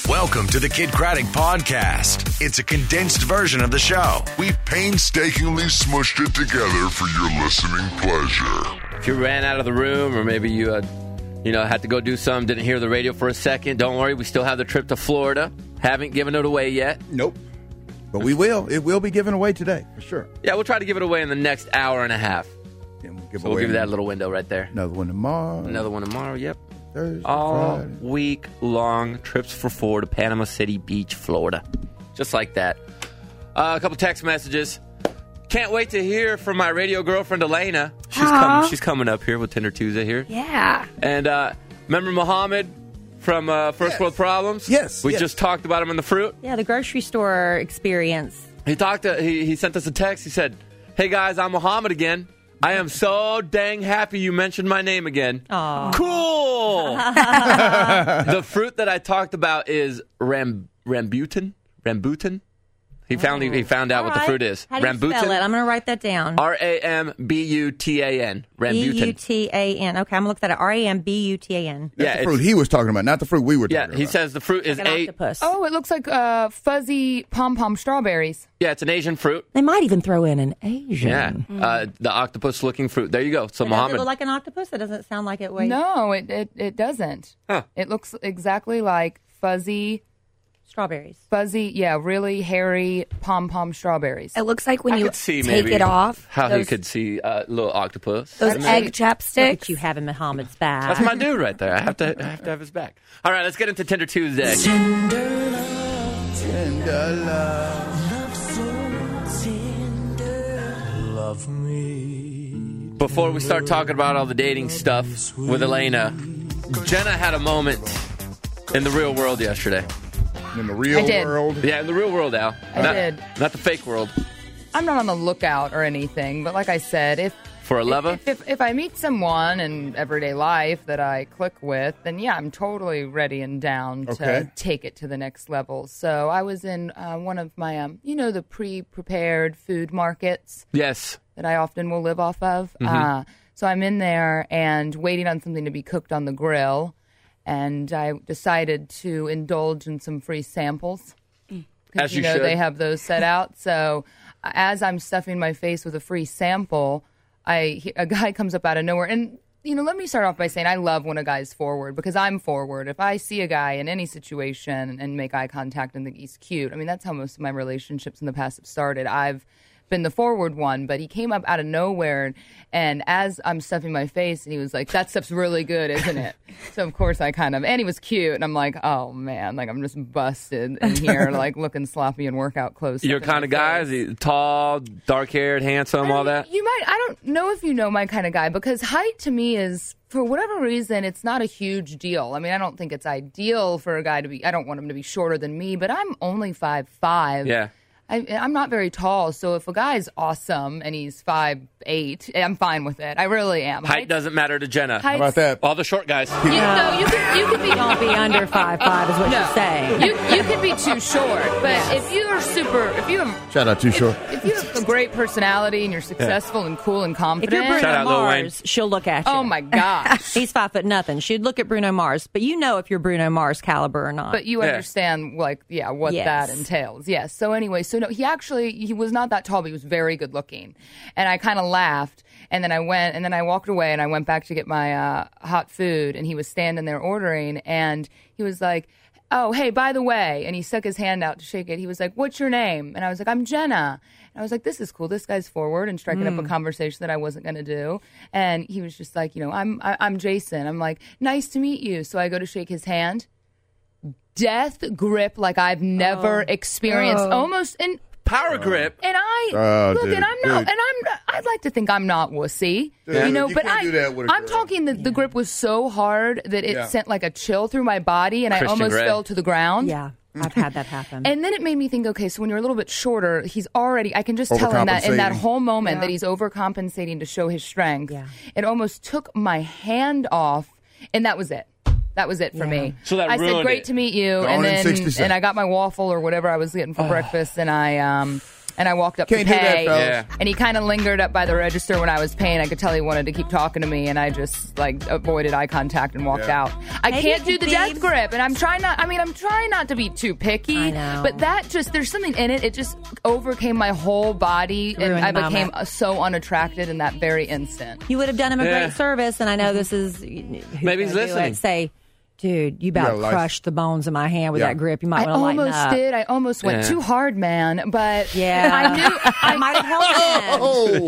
Welcome to the Kid Craddock Podcast. It's a condensed version of the show. We painstakingly smushed it together for your listening pleasure. If you ran out of the room or maybe you had to go do something, didn't hear the radio for a second, don't worry. We still have the trip to Florida. Haven't given it away yet. Nope. But we will. It will be given away today, for sure. Yeah, we'll try to give it away in the next hour and a half. And we'll We'll give you that little window right there. Another one tomorrow. Another one tomorrow, yep. Thursday, All Friday. week long trips for four to Panama City Beach, Florida. Just like that. A couple text messages. Can't wait to hear from my radio girlfriend, Elena. She's coming up here with Tinder Tuesday here. Yeah. And remember Muhammad from First World Problems? Yes. We just talked about him in the fruit. Yeah, the grocery store experience. He sent us a text. He said, "Hey guys, I'm Muhammad again. I am so dang happy you mentioned my name again." Aww. Cool. The fruit that I talked about is rambutan. He found out what the fruit is. How do you spell it? I'm going to write that down. Rambutan. Rambutan. B-U-T-A-N. Okay, I'm going to look that up. R-A-M-B-U-T-A-N. That's the fruit he was talking about, not the fruit we were talking about. Yeah, he says the fruit is Like an octopus. Oh, it looks like fuzzy pom-pom strawberries. Yeah, it's an Asian fruit. They might even throw in an Asian. Yeah, the octopus-looking fruit. There you go. So Does Muhammad. it look like an octopus? That doesn't sound like it. Wait. No, it doesn't. Huh. It looks exactly like fuzzy, really hairy pom-pom strawberries. It looks like when I you could see take maybe it off. how he could see a little octopus. Those egg Look chapsticks. at you having Muhammad's back. That's my dude right there. I have to have his back. All right, let's get into Tinder Tuesday. Before we start talking about all the dating stuff with Elena, Jenna had a moment in the real world yesterday. In the real world? Yeah, in the real world, Al. I did. Not the fake world. I'm not on the lookout or anything, but like I said, For a lover? if I meet someone in everyday life that I click with, then yeah, I'm totally ready and down to take it to the next level. So I was in one of my, the pre-prepared food markets. Yes. That I often will live off of. So I'm in there and waiting on something to be cooked on the grill. And I decided to indulge in some free samples. As you should. They have those set out. So as I'm stuffing my face with a free sample, a guy comes up out of nowhere. And, let me start off by saying I love when a guy's forward because I'm forward. If I see a guy in any situation and make eye contact and think he's cute, I mean, that's how most of my relationships in the past have started. I've been the forward one, but he came up out of nowhere, and as I'm stuffing my face, and he was like, "That stuff's really good, isn't it?" So of course and he was cute, and I'm like, "Oh man, like I'm just busted in here, like looking sloppy in workout clothes." Your kind of guy? Is he tall, dark-haired, handsome, all that? I don't know if you know my kind of guy, because height to me is, for whatever reason, it's not a huge deal. I mean, I don't think it's ideal for a guy to be, I don't want him to be shorter than me, but I'm only 5'5". Yeah. I'm not very tall, so if a guy's awesome and he's 5'8", I'm fine with it. I really am. Height doesn't matter to Jenna. How about that? All the short guys. You could be. Don't be under 5'5" is what you're saying. You could be too short, but if you have Shout out Too Short. If you have a great personality and you're successful and cool and If confident, you're Bruno Shout out Lil Wayne. Mars, she'll look at you. oh my gosh. He's 5'0". She'd look at Bruno Mars, but you know if you're Bruno Mars caliber or not. But you understand, what Yes. that entails. Yes. So anyway, no, he was not that tall, but he was very good looking. And I kind of laughed. And then I walked away and I went back to get my hot food. And he was standing there ordering. And he was like, "Oh, hey, by the way," and he stuck his hand out to shake it. He was like, "What's your name?" And I was like, "I'm Jenna." And I was like, "This is cool. This guy's forward and striking up a conversation that I wasn't going to do." And he was just like, I'm Jason. I'm like, "Nice to meet you." So I go to shake his hand. Death grip like I've never experienced. Almost in Power grip. and I dude, and I'm not, and I'd like to think I'm not wussy, Dude, you but can't do that with a I'm girl. talking the grip was so hard that it sent like a chill through my body, and I Christian almost Grey. fell to the ground. yeah, I've had that happen. And then it made me think, okay, so when you're a little bit shorter, he's already, I can just tell in that Overcompensating. whole moment that he's overcompensating to show his strength. Yeah. It almost took my hand off, and that was it. That was it for me. So that I said, ruined "Great it. to meet you," Gone in 60 seconds. and I got my waffle or whatever I was getting for breakfast, and I and I walked up Can't to do that, pay. fellas. And he kind of lingered up by the register when I was paying. I could tell he wanted to keep talking to me, and I just avoided eye contact and walked out. I Maybe can't it do the could death be- grip, and I'm trying not to be too picky. I know. But there's something in it. It just overcame my whole body, and Ruined I the became moment. so unattracted in that very instant. You would have done him a Yeah. great service, and I know this is Maybe he's listening. Say, dude, you about got to a life- crush the bones in my hand with Yeah. that grip. You might I want to lighten almost up. did. I almost went Yeah. too hard, man. But Yeah, I knew I might have helped him.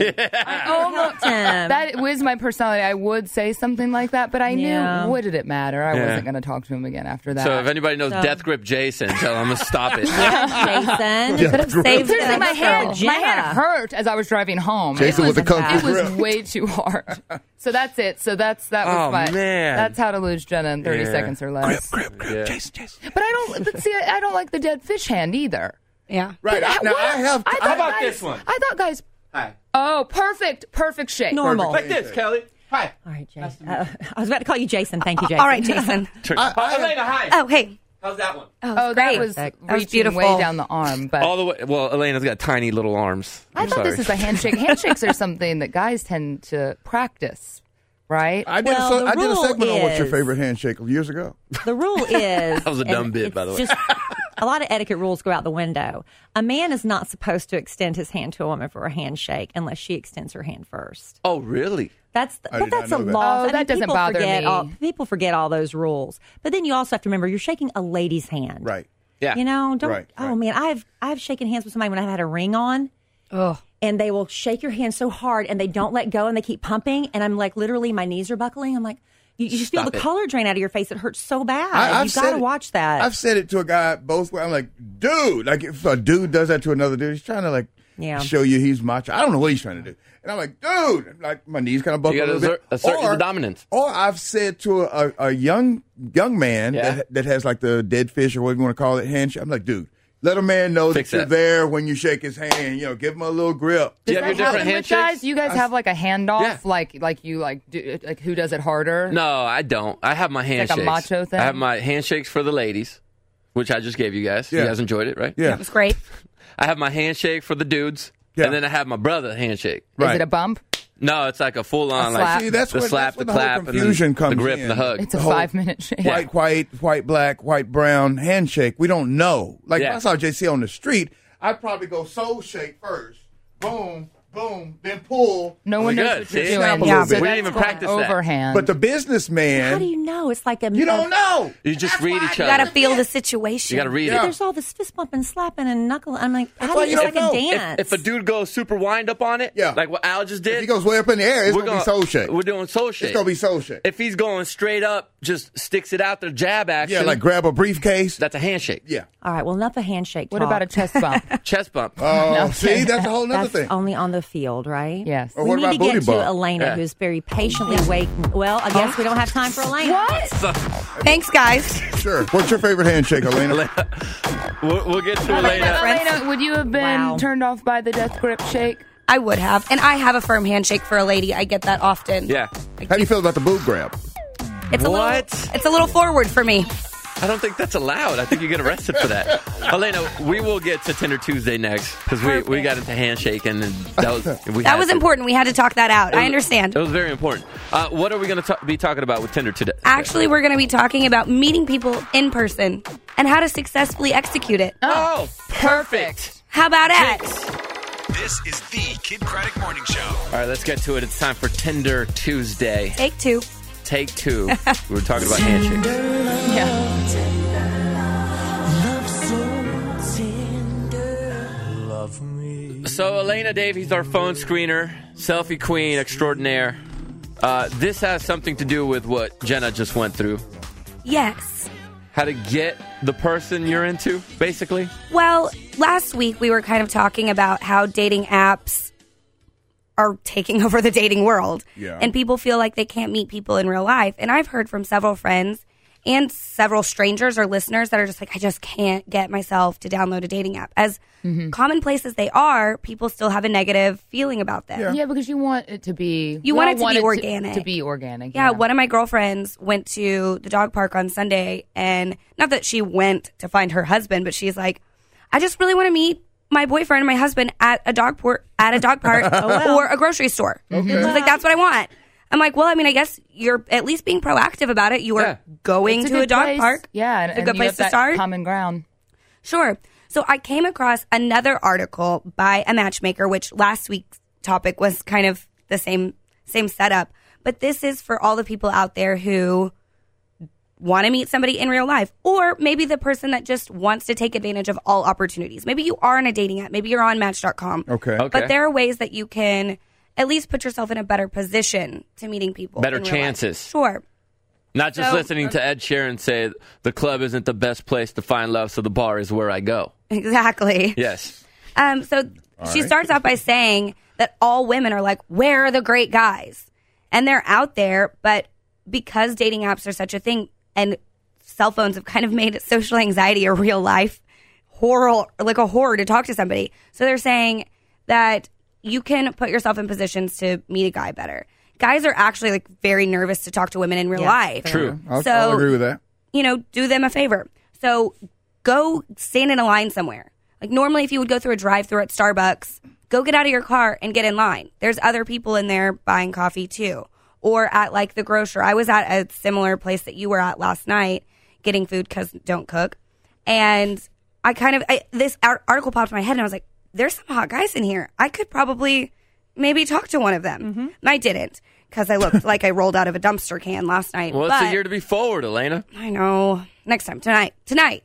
Oh, Helped him. that was my personality. I would say something like that, but I Yeah. knew, what did it matter? I Yeah. wasn't going to talk to him again after that. So if anybody knows So- Death Grip Jason, tell him to stop it. Jason. You could have saved Seriously, it. my hand Jenna. hurt as I was driving home. Jason it with the kung bad. fu It was grip. way too hard. So that's it. So that was Oh, my. man. That's how to lose Jenna in 30 Yeah. seconds or less. Yeah. But I don't like the dead fish hand either. Yeah. Right. But Now, what- I have. thought How about guys- this one? I thought guys. Hi. Oh, perfect shape. Normal. Like this, Kelly. Hi. All right, Jason. I was about to call you Jason. Thank you, Jason. All right, Jason. Elena, hi. Oh, hey. How's that one? Oh, great. that was That was reaching beautiful. way down the arm. But All the way. Well, Elena's got tiny little arms. I I'm thought sorry. this is a handshake. Handshakes are something that guys tend to practice, right? I did, Well, the I did a rule segment on what's your is- favorite handshake years ago. The rule is That was a dumb and bit, it's by the way. Just, a lot of etiquette rules go out the window. A man is not supposed to extend his hand to a woman for a handshake unless she extends her hand first. Oh, really? That's I but did not that's a know that. law. Oh, that doesn't people bother forget me. People forget all those rules. But then you also have to remember you're shaking a lady's hand. Right. Yeah. You know, don't. Right, Oh right. man, I've shaken hands with somebody when I've had a ring on. Oh. And they will shake your hand so hard, and they don't let go, and they keep pumping, and I'm like, literally, my knees are buckling. I'm like, you just feel Stop the it. color drain out of your face. It hurts so bad. I've You've got said to it- watch that. I've said it to a guy both ways. I'm like, dude, like if a dude does that to another dude, he's trying to like Yeah. show you he's macho. I don't know what he's trying to do. And I'm like, dude, like my knees kind of buckle You a got little to bit. assert your dominance. Or I've said to a young man Yeah. that has like the dead fish or what you want to call it handshake. I'm like, dude, let a man know Fix that you're that. there when you shake his hand. You know, give him a little grip. Do you Does have your that different happen with handshakes? guys? You guys have like a handoff, Yeah. like who does it harder? No, I don't. I have my like handshakes. a macho thing? I have my handshakes for the ladies, which I just gave you guys. Yeah. You guys enjoyed it, right? Yeah. It was great. I have my handshake for the dudes, Yeah. and then I have my brother handshake. Is Right. it a bump? No, it's like a full on A like slap. See, that's the where- slap, that's where the the whole clap, and then confusion the comes grip, in. and the hug. It's a whole 5-minute shake. White, black, white, brown handshake. We don't know. Like Yeah. if I saw JC on the street, I'd probably go soul shake first. Boom, boom, then pull. No one We're knows good, what you're see? doing. Snap a So little bit. that's We didn't even going practice that. overhand. But the businessman, How do you know? It's like a you don't know. You just That's read why each I other. You got to feel the situation. You got to read Yeah. it. There's all this fist bumping, slapping, and knuckle. I'm like, how why do you you? It's don't like a know. dance. If a dude goes super wind up on it, Yeah. like what Al just did, If he goes way up in the air, it's we're gonna be soul shake. We're doing soul shake. It's gonna be soul shake. If he's going straight up, just sticks it out there, jab action. Yeah, like grab a briefcase. that's a handshake. Yeah. all right, well, enough of handshake. what talk. about a chest bump? Chest bump. Oh, see, that's a whole nother That's thing. only on the field, right? Yes. Or We what need about to booty get bump? to Elena, Yeah. who's very patiently waiting. Well, I guess we don't have time for Elena. What? Thanks, guys. Sure. What's your favorite handshake, Elena? We'll get to Elena. Elena, would you have been Wow. turned off by the death grip shake? I would have. And I have a firm handshake for a lady. I get that often. Yeah. How do you feel about the boob grab? It's What? it's a little forward for me. I don't think that's allowed. I think you get arrested for that. Elena, we will get to Tinder Tuesday next because we got into handshaking and that was That was important. We had to talk that out. I understand. It was very important. What are we going to be talking about with Tinder today? Actually, we're going to be talking about meeting people in person and how to successfully execute it. Oh, perfect. How about that? This is the Kid Craddock Morning Show. All right, let's get to it. It's time for Tinder Tuesday. Take two. Take two. We were talking about handshakes. Yeah. So Elena Davies, our phone screener, selfie queen extraordinaire. This has something to do with what Jenna just went through. Yes. How to get the person you're into, basically. Well, last week we were kind of talking about how dating apps are taking over the dating world. Yeah. And people feel like they can't meet people in real life. And I've heard from several friends and several strangers or listeners that are just like, I just can't get myself to download a dating app. As commonplace as they are, people still have a negative feeling about them. Yeah, because you want it to be. You we want all it to be want organic. To be organic. Yeah, one of my girlfriends went to the dog park on Sunday, and not that she went to find her husband, but she's like, I just really want to meet my boyfriend and my husband at a dog park or a grocery store. She's like, that's what I want. I'm like, well, I mean, I guess you're at least being proactive about it. You are going to a dog park. Yeah, and a good place to start. Common ground. Sure. So I came across another article by a matchmaker, which last week's topic was kind of the same setup. But this is for all the people out there who want to meet somebody in real life, or maybe the person that just wants to take advantage of all opportunities. Maybe you are on a dating app. Maybe you're on Match.com. Okay. But there are ways that you can at least put yourself in a better position to meeting people. Better in real life. chances. Sure. Not just listening to Ed Sheeran say the club isn't the best place to find love, so the bar is where I go. Exactly. Yes. So she starts off by saying that all women are like, where are the great guys? And they're out there, but because dating apps are such a thing and cell phones have kind of made social anxiety a real life horror, like a horror to talk to somebody. So they're saying that you can put yourself in positions to meet a guy better. Guys are actually like very nervous to talk to women in real life. True. I'll agree with that. You know, do them a favor. So go stand in a line somewhere. Like normally if you would go through a drive-thru at Starbucks, go get out of your car and get in line. There's other people in there buying coffee too. Or at like the grocer. I was at a similar place that you were at last night getting food because don't cook. And this article popped in my head and I was like, there's some hot guys in here. I could probably maybe talk to one of them. And I didn't because I looked like I rolled out of a dumpster can last night. Well, it's a year to be forward, Elena. I know. Next time. Tonight.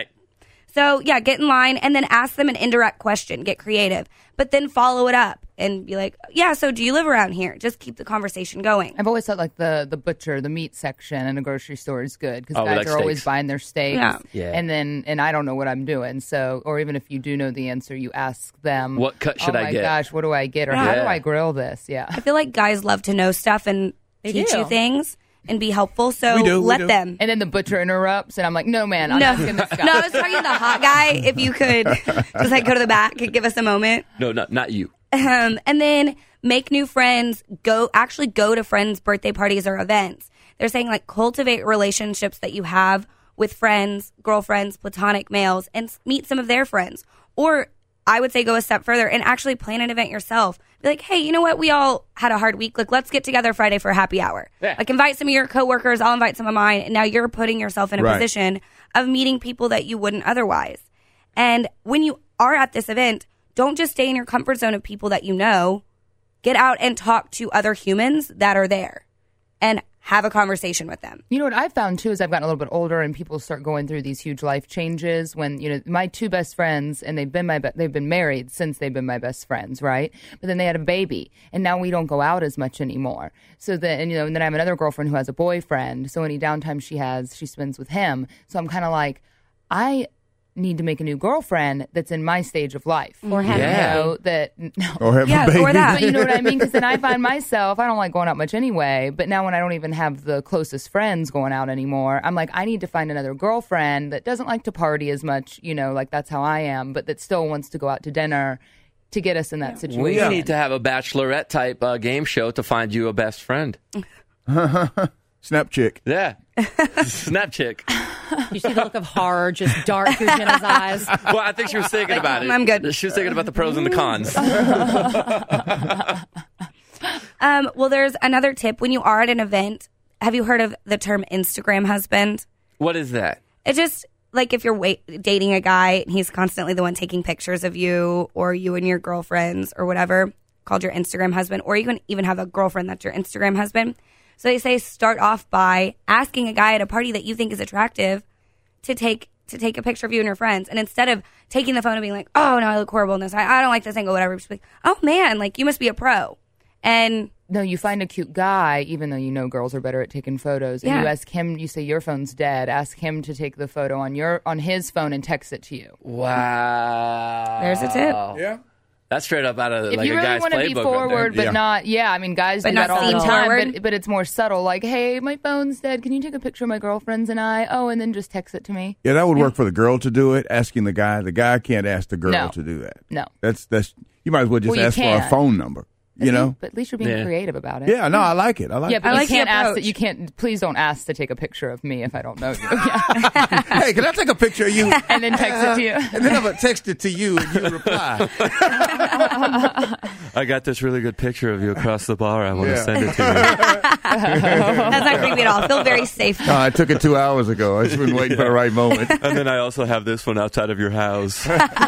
So, yeah, get in line and then ask them an indirect question. Get creative. But then follow it up and be like, yeah, so do you live around here? Just keep the conversation going. I've always thought like the butcher, the meat section in a grocery store is good because guys like are always steaks. buying their steaks. Yeah. And I don't know what I'm doing. So, or even if you do know the answer, you ask them, What cut should I get? Oh my gosh, what do I get? Or how do I grill this? Yeah. I feel like guys love to know stuff and teach you things and be helpful. So We do. let them. And then the butcher interrupts and I'm like, no, man, I'm asking this guy. No, I was talking to the hot guy. If you could just like go to the back and give us a moment. No, not you. And then make new friends. Go to friends' birthday parties or events. They're saying like cultivate relationships that you have with friends, girlfriends, platonic males, and meet some of their friends. Or I would say go a step further and actually plan an event yourself. Be like, hey, you know what? We all had a hard week. Like, let's get together Friday for a happy hour. Yeah. Like, invite some of your coworkers. I'll invite some of mine. And now you're putting yourself in a position of meeting people that you wouldn't otherwise. And when you are at this event, don't just stay in your comfort zone of people that you know. Get out and talk to other humans that are there and have a conversation with them. You know what I've found, too, is I've gotten a little bit older and people start going through these huge life changes when, you know, my two best friends, and they've been married since they've been my best friends, right? But then they had a baby, and now we don't go out as much anymore. So then, and then I have another girlfriend who has a boyfriend, so any downtime she spends with him. So I'm kind of like, I need to make a new girlfriend that's in my stage of life. Or have Or have a baby. Or that. But you know what I mean? Because then I find myself, I don't like going out much anyway, but now when I don't even have the closest friends going out anymore, I'm like, I need to find another girlfriend that doesn't like to party as much, you know, like that's how I am, but that still wants to go out to dinner to get us in that situation. We need to have a bachelorette type game show to find you a best friend. Snap chick. Yeah. Snap chick. You see the look of horror just dart through Jenna's eyes. Well, I think she was thinking about it. I'm good. She was thinking about the pros and the cons. Well, there's another tip. When you are at an event, have you heard of the term Instagram husband? What is that? It's just like if you're dating a guy and he's constantly the one taking pictures of you or you and your girlfriends or whatever, called your Instagram husband, or you can even have a girlfriend that's your Instagram husband. So they say start off by asking a guy at a party that you think is attractive to take a picture of you and your friends. And instead of taking the phone and being like, oh, no, I look horrible in this. I don't like this angle, whatever. Just be like, oh, man, like you must be a pro. And no, you find a cute guy, even though you know girls are better at taking photos, and you ask him, you say your phone's dead, ask him to take the photo on his phone and text it to you. Wow. There's a tip. Yeah. That's straight up out of If like you a really guy's want to be playbook. forward, but Yeah. not, I mean, guys But do not that all the seem time, forward. but it's more subtle, like, hey, my phone's dead, can you take a picture of my girlfriends and I? Oh, and then just text it to me. Yeah, that would work for the girl to do it. Asking the guy can't ask the girl No. to do that. No. That's you might as well just Well, you ask for can. a phone number. You know? But at least you're being creative about it. Yeah, no, I like it. I like Yeah, it. but like you the can't ask approach. that. You can't. Please don't ask to take a picture of me if I don't know you. Yeah. Hey, can I take a picture of you? And then text it to you. And then I'm going to text it to you and you reply. I got this really good picture of you across the bar. I want to Yeah. send it to you. That's not creepy at all. I feel very safe. I took it 2 hours ago. I've just been waiting for the right moment. And then I also have this one outside of your house.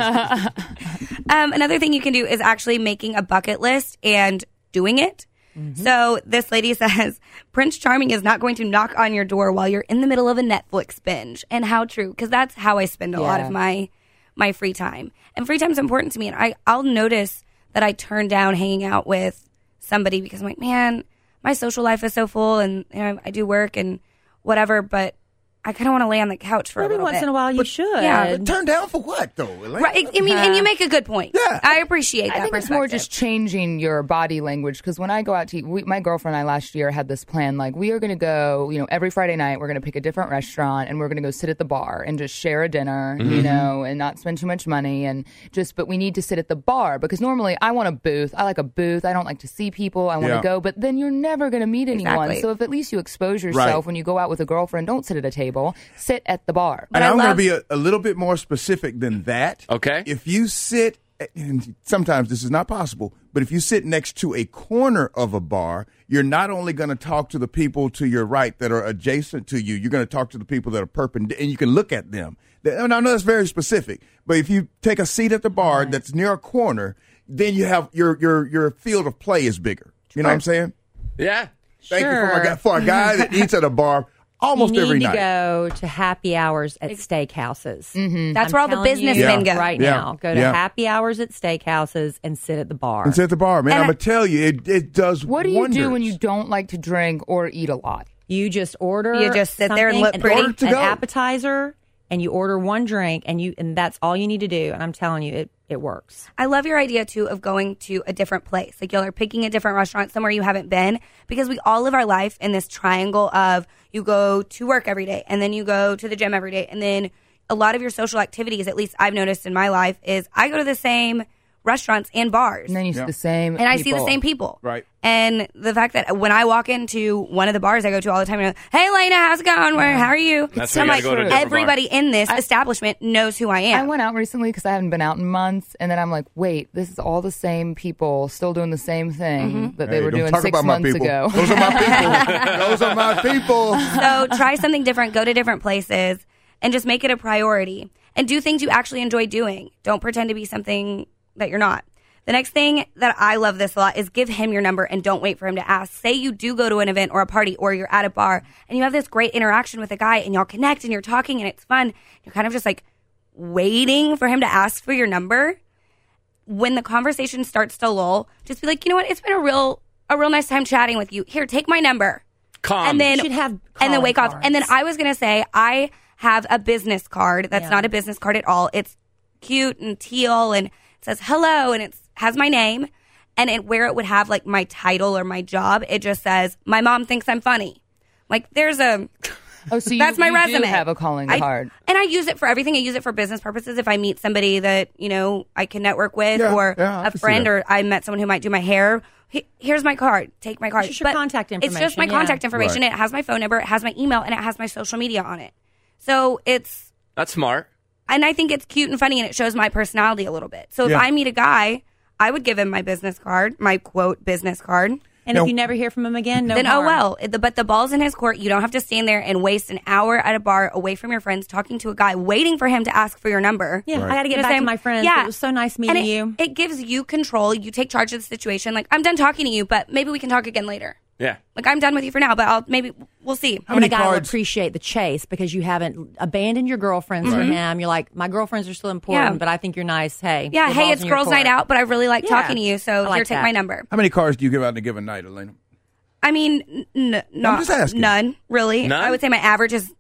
Another thing you can do is actually making a bucket list and doing it. So this lady says, Prince Charming is not going to knock on your door while you're in the middle of a Netflix binge. And how true, because that's how I spend a lot of my free time. And free time is important to me. And I'll notice that I turn down hanging out with somebody because I'm like, man, my social life is so full and I do work and whatever, but I kind of want to lay on the couch for a Every little once bit. in a while, you should. yeah, But turn down for what, though, Elaine? Right. I mean, and you make a good point. Yeah. I appreciate that I think it's more perspective. just changing your body language because when I go out to eat, my girlfriend and I last year had this plan like we are going to go, every Friday night we're going to pick a different restaurant and we're going to go sit at the bar and just share a dinner, and not spend too much money but we need to sit at the bar because normally I want a booth. I like a booth. I don't like to see people. I want to Yeah. go, but then you're never going to meet anyone. Exactly. So if at least you expose yourself when you go out with a girlfriend, don't sit at a table, sit at the bar. And I I'm going to love- be a little bit more specific than that. Okay. If you sit, and sometimes this is not possible, but if you sit next to a corner of a bar, you're not only going to talk to the people to your right that are adjacent to you, you're going to talk to the people that are perpendicular, and you can look at them. And I know that's very specific, but if you take a seat at the bar that's near a corner, then you have your field of play is bigger. You know what I'm saying? Yeah. Thank you Sure. for a guy that eats at a bar almost you need every to night. go to happy hours at steakhouses. That's where all the telling business you men go. right Yeah. now. Go to Yeah. happy hours at steakhouses and sit at the bar. And sit at the bar, man. And I'm going to tell you, it does What do you wonders. do when you don't like to drink or eat a lot? You just order. You just sit there and something, look pretty. Order to an go. appetizer, and you order one drink, and that's all you need to do. And I'm telling you, it works. I love your idea too of going to a different place. Like y'all are picking a different restaurant somewhere you haven't been because we all live our life in this triangle of you go to work every day and then you go to the gym every day and then a lot of your social activities, at least I've noticed in my life, is I go to the same restaurants and bars. And then you see the same And I see the people. same people. Right. And the fact that when I walk into one of the bars I go to all the time, and hey, Lena, how's it going? How are you? That's So why you I'm gotta go to a different everybody in this establishment knows who I am. I went out recently because I haven't been out in months, and then I'm like, wait, this is all the same people still doing the same thing that they Hey, were don't doing talk 6 about my months people. ago. Those are my people. Those are my people. So try something different, go to different places, and just make it a priority. And do things you actually enjoy doing. Don't pretend to be something that you're not. The next thing that I love this a lot is give him your number and don't wait for him to ask. Say you do go to an event or a party or you're at a bar and you have this great interaction with a guy and y'all connect and you're talking and it's fun. You're kind of just like waiting for him to ask for your number. When the conversation starts to lull, just be like, you know what? It's been a real nice time chatting with you. Here, take my number. Calm. And then You should have and then calling wake off. cards. And then I was gonna say I have a business card that's Yeah. not a business card at all. It's cute and teal and it says hello and it has my name. And where it would have like my title or my job, it just says my mom thinks I'm funny. Like there's a Oh, so that's my you resume. do have a calling card. And I use it for everything. I use it for business purposes. If I meet somebody that, I can network with or I a can see friend that. or I met someone who might do my hair. Here's my card. Take my card. It's just your contact It's just information, my yeah. contact information. Right. It has my phone number. It has my email and it has my social media on it. So That's smart. and I think it's cute and funny and it shows my personality a little bit. So if Yeah. I meet a guy, I would give him my business card, my quote business card. And Now- if you never hear from him again, no Then harm. oh well. But the ball's in his court. You don't have to stand there and waste an hour at a bar away from your friends talking to a guy waiting for him to ask for your number. Yeah, I got to get Just back to saying, my friends. Yeah, It was so nice And meeting you. It gives you control. You take charge of the situation. Like I'm done talking to you, but maybe we can talk again later. Yeah. Like I'm done with you for now, but we'll see. How And many a guy will cards? appreciate the chase because you haven't abandoned your girlfriends for him. You're like, my girlfriends are still important, Yeah. but I think you're nice. Hey, Yeah, the hey, ball's it's in your girls' night court. out, but I really like Yeah. talking to you, so I like here, take that. my number. How many cards do you give out in a given night, Elena? I mean, not just asking. none really. None? I would say my average is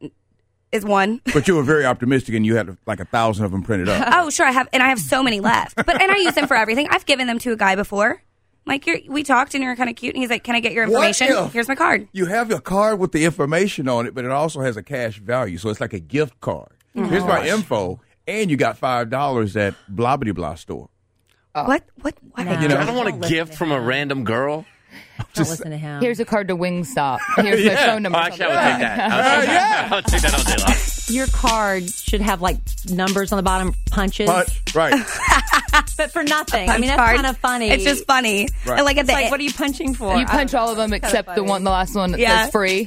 one. But you were very optimistic and you had like 1,000 of them printed up. Oh, sure, I have so many left. And I use them for everything. I've given them to a guy before. Like we talked and you're kind of cute, and he's like, "Can I get your What information? if- Here's my card." You have your card with the information on it, but it also has a cash value. So it's like a gift card. Here's my info, and you got $5 at blah blah blah store. What? No. I don't want a gift from a random girl. Don't listen to him. Here's a card to Wingstop. Here's my phone number. Oh, actually, I would take that. I would take that all day long. Your card should have like numbers on the bottom, punches, Right. but for nothing. I mean, Punch that's card. kind of funny. It's just funny. Right. And like at the Like, what are you punching for? You punch all of them except the last one that Yeah. says free.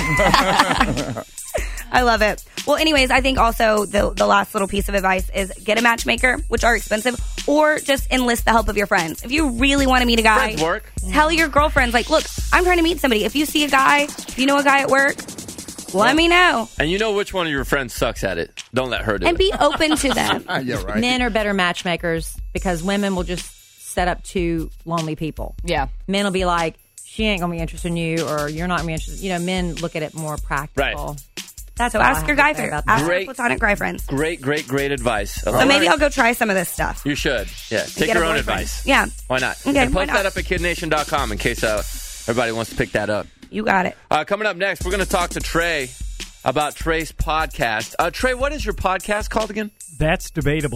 I love it. Well, anyways, I think also the last little piece of advice is get a matchmaker, which are expensive, or just enlist the help of your friends. If you really want to meet a guy, Friends work. tell your girlfriends, like, look, I'm trying to meet somebody. If you see a guy, if you know a guy at work, let me know. And you know which one of your friends sucks at it. Don't let her do And it. be open to them. Yeah, right. Men are better matchmakers because women will just set up two lonely people. Yeah. Men will be like, she ain't gonna be interested in you, or you're not gonna be interested. You know, men look at it more practical. Right. That's So all I ask have your to guy say friend. about Ask that. your Great. platonic guy friends. Great advice. So maybe I'll go try some of this stuff. You should. Yeah. Take Get a your own boyfriend. advice. Yeah. Why not? Okay, And why post not? that up at kidnation.com in case everybody wants to pick that up. You got it. Coming up next, we're going to talk to Trey about Trey's podcast. Trey, what is your podcast called again? That's debatable.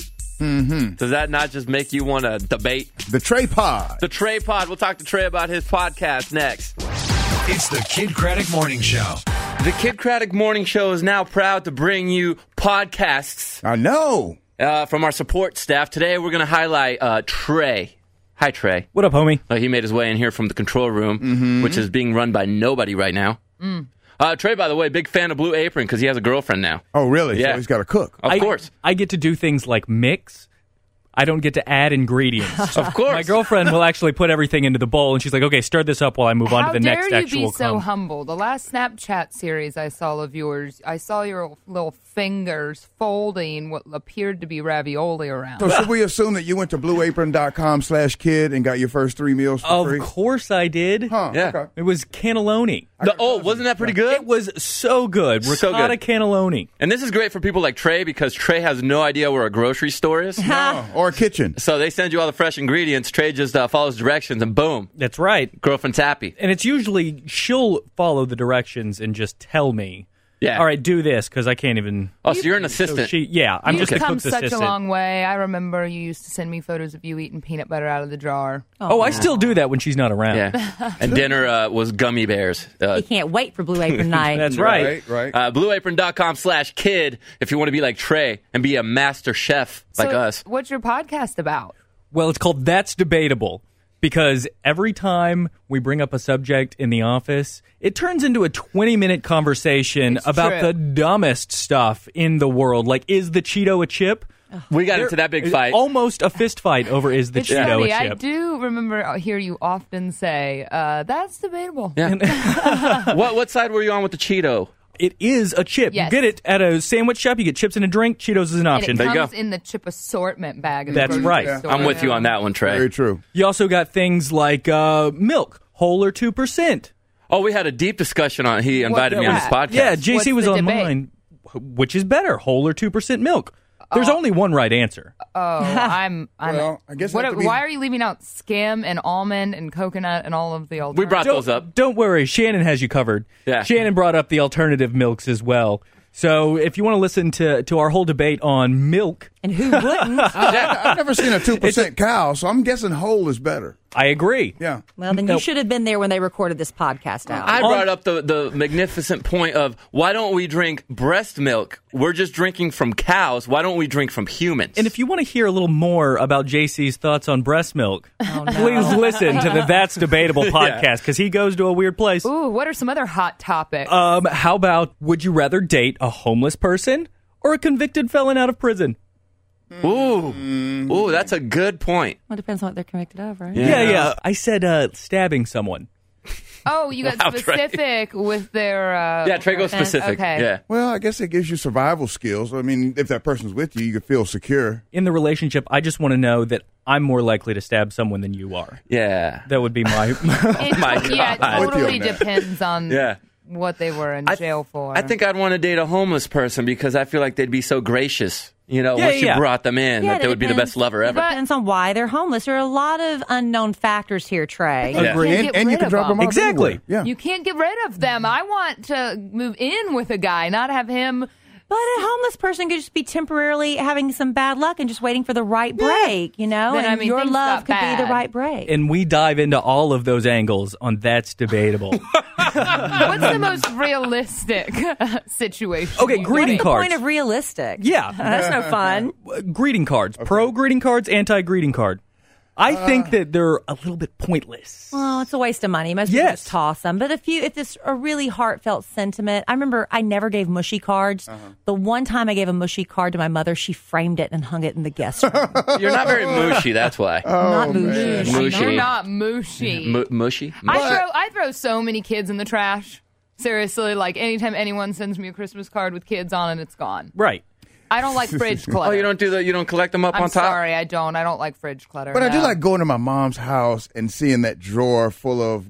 Does that not just make you want to debate? The Trey Pod. The Trey Pod. We'll talk to Trey about his podcast next. It's the Kid Craddock Morning Show. The Kid Craddock Morning Show is now proud to bring you podcasts I know. from our support staff. Today, we're going to highlight Trey. Hi, Trey. What up, homie? He made his way in here from the control room, which is being run by nobody right now. Trey, by the way, big fan of Blue Apron because he has a girlfriend now. Oh, really? Yeah. So he's got to cook. Of course. I get to do things like mix. I don't get to add ingredients. Of course. My girlfriend will actually put everything into the bowl, and she's like, okay, stir this up while I move on to the next How dare you actual be so crumb. humble? The last Snapchat series I saw of yours, I saw your little fingers folding what appeared to be ravioli around. So should we assume that you went to blueapron.com/kid and got your first 3 meals for free? Of course I did. Huh, Yeah. okay. It was cannelloni. Wasn't that pretty good? It was so good. So Ricotta good. cannelloni. And this is great for people like Trey because Trey has no idea where a grocery store is. Oh, or a kitchen. So they send you all the fresh ingredients. Trey just follows directions and boom, That's right. girlfriend's happy. And it's usually she'll follow the directions and just tell me, Yeah. all right, do this, because I can't even. Oh, so you're an So assistant. I'm You've just a come cook's such assistant. a long way. I remember you used to send me photos of you eating peanut butter out of the jar. Oh, I still do that when she's not around. Yeah. And dinner was gummy bears. You can't wait for Blue Apron night. That's right. Right. BlueApron.com/kid if you want to be like Trey and be a master chef like So us. What's your podcast about? Well, it's called That's Debatable because every time we bring up a subject in the office, it turns into a 20-minute conversation It's about true. the dumbest stuff in the world. Like, is the Cheeto a chip? We got into that big fight. Almost a fist fight over is the It's Cheeto funny. a I chip. do remember hear you often say, that's debatable. Yeah. what side were you on with the Cheeto? It is a chip. Yes. You get it at a sandwich shop. You get chips and a drink. Cheetos is an And option. it There you comes go. in the chip assortment bag. At the That's grocery right. store. I'm with you on that one, Trey. Very true. You also got things like milk, whole or 2%. Oh, we had a deep discussion on. He invited me on his podcast. Yeah, JC What's was the on debate? mine. Which is better, whole or 2% milk? There's only one right answer. I'm Well, I guess what, that could be- why are you leaving out skim and almond and coconut and all of the We alternatives? brought those up. Don't worry, Shannon has you covered. Yeah. Shannon brought up the alternative milks as well. So if you want to listen to our whole debate on milk, And who wouldn't? I've never seen a 2% cow, so I'm guessing whole is better. I agree. Yeah. Well, then you should have been there when they recorded this podcast out. I brought up the magnificent point of why don't we drink breast milk? We're just drinking from cows. Why don't we drink from humans? And if you want to hear a little more about JC's thoughts on breast milk, please listen to the That's Debatable podcast because he goes to a weird place. Ooh, what are some other hot topics? How about would you rather date a homeless person or a convicted felon out of prison? Ooh, that's a good point. Well, it depends on what they're convicted of, right? Yeah. I said stabbing someone. oh, you got Wow, Trey. specific with their... Yeah, Trey goes specific. Okay. Yeah. Well, I guess it gives you survival skills. I mean, if that person's with you, you can feel secure. In the relationship, I just want to know that I'm more likely to stab someone than you are. Yeah. That would be my... It, my yeah, God. it totally With you on that. depends on Yeah. what they were in jail for. I think I'd want to date a homeless person because I feel like they'd be so gracious. You know, Yeah, once you yeah. brought them in, Yeah, that they it would be the depends. best lover ever. It depends on why they're homeless. There are a lot of unknown factors here, Trey. Yeah. Agree. Can't get And you rid can of drop them off Exactly. anywhere. Yeah. You can't get rid of them. I want to move in with a guy, not have him But a homeless person could just be temporarily having some bad luck and just waiting for the right break, you know? Then, and your things love got could be the bad. right break. And we dive into all of those angles on That's Debatable. What's the most realistic situation? Okay, you greeting think? the cards. point of realistic? Yeah. That's no fun. Greeting cards. Pro greeting cards, anti greeting card. I think that they're a little bit pointless. Well, it's a waste of money. Most people Yes. just toss them. But if it's a really heartfelt sentiment, I remember I never gave mushy cards. The one time I gave a mushy card to my mother, she framed it and hung it in the guest room. You're not very mushy, that's why. Not mushy. Mushy. You're not mushy. Mushy? I throw so many kids in the trash. Seriously, like anytime anyone sends me a Christmas card with kids on it, it's gone. Right. I don't like fridge clutter. Oh, you don't do that? You don't collect them up I'm on top? sorry, I don't. I don't like fridge clutter. But I do no. like going to my mom's house and seeing that drawer full of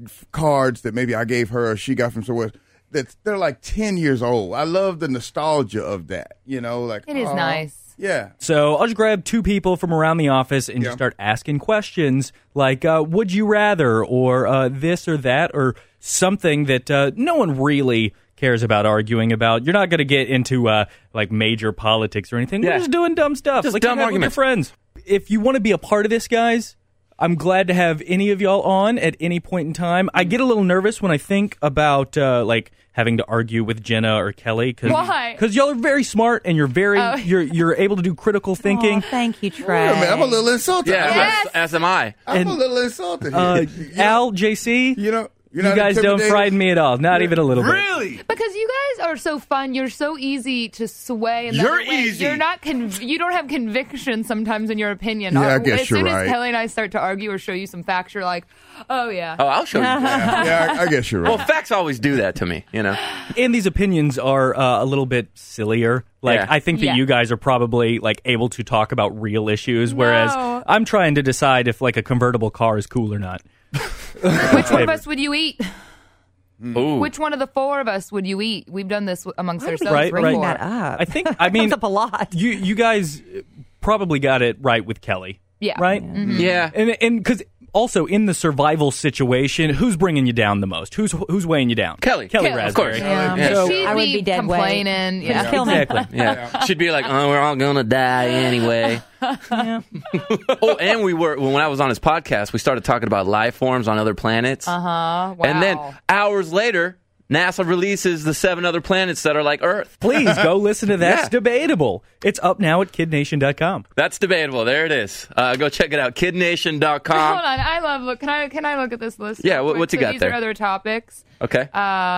cards that maybe I gave her or she got from somewhere. They're like 10 years old. I love the nostalgia of that. You know, like It is aw. nice. Yeah. So I'll just grab two people from around the office and just start asking questions like, would you rather, or this or that, or something that no one really cares about arguing about. You're not going to get into like major politics or anything. Yeah. We're just doing dumb stuff. Just like dumb you have with your arguments. friends. If you want to be a part of this, guys, I'm glad to have any of y'all on at any point in time. I get a little nervous when I think about like having to argue with Jenna or Kelly. Why? Because y'all are very smart and you're very you're able to do critical thinking. Oh, thank you, Wait a Trey. minute, I'm a little insulted. Yeah, Yes. as am I. I'm a little insulted here. Al, JC, you know, you're you not guys don't intimidated? frighten me at all. Not even a little bit. Really? Because you guys are so fun. You're so easy to sway. In You're that way. easy. You're not. You don't have conviction sometimes in your opinion. Yeah, I guess as soon you're as right. Kelly and I start to argue or show you some facts, you're like, oh yeah. Oh, I'll show you. Yeah, I guess you're right. Well, facts always do that to me, you know. And these opinions are a little bit sillier. Like, Yeah. I think that Yeah. you guys are probably like able to talk about real issues, whereas No. I'm trying to decide if like a convertible car is cool or not. Which one of us would you eat? Ooh. Which one of the four of us would you eat? We've done this amongst Why do we ourselves keep Right, bringing before. that up? I think, I mean, Comes up a lot. you guys probably got it right with Kelly. Yeah. Right? Yeah. And because also in the survival situation, who's bringing you down the most? Who's weighing you down? Kelly. Kelly Kelly, of course. Raspberry. Yeah. Yeah. So- She'd I would be dead weight. complaining. Just Yeah. kill me. Exactly. Yeah. She'd be like, oh, we're all going to die anyway. Oh, and when I was on his podcast, we started talking about life forms on other planets. Wow. And then hours later, NASA releases the 7 other planets that are like Earth. Please go listen to That's Yeah. Debatable. It's up now at kidnation.com. That's debatable. There it is. Go check it out. KidNation.com. Hold on, I love. Look, can I look at this list? Yeah, real quick? what's you So got these there? are other topics. Okay.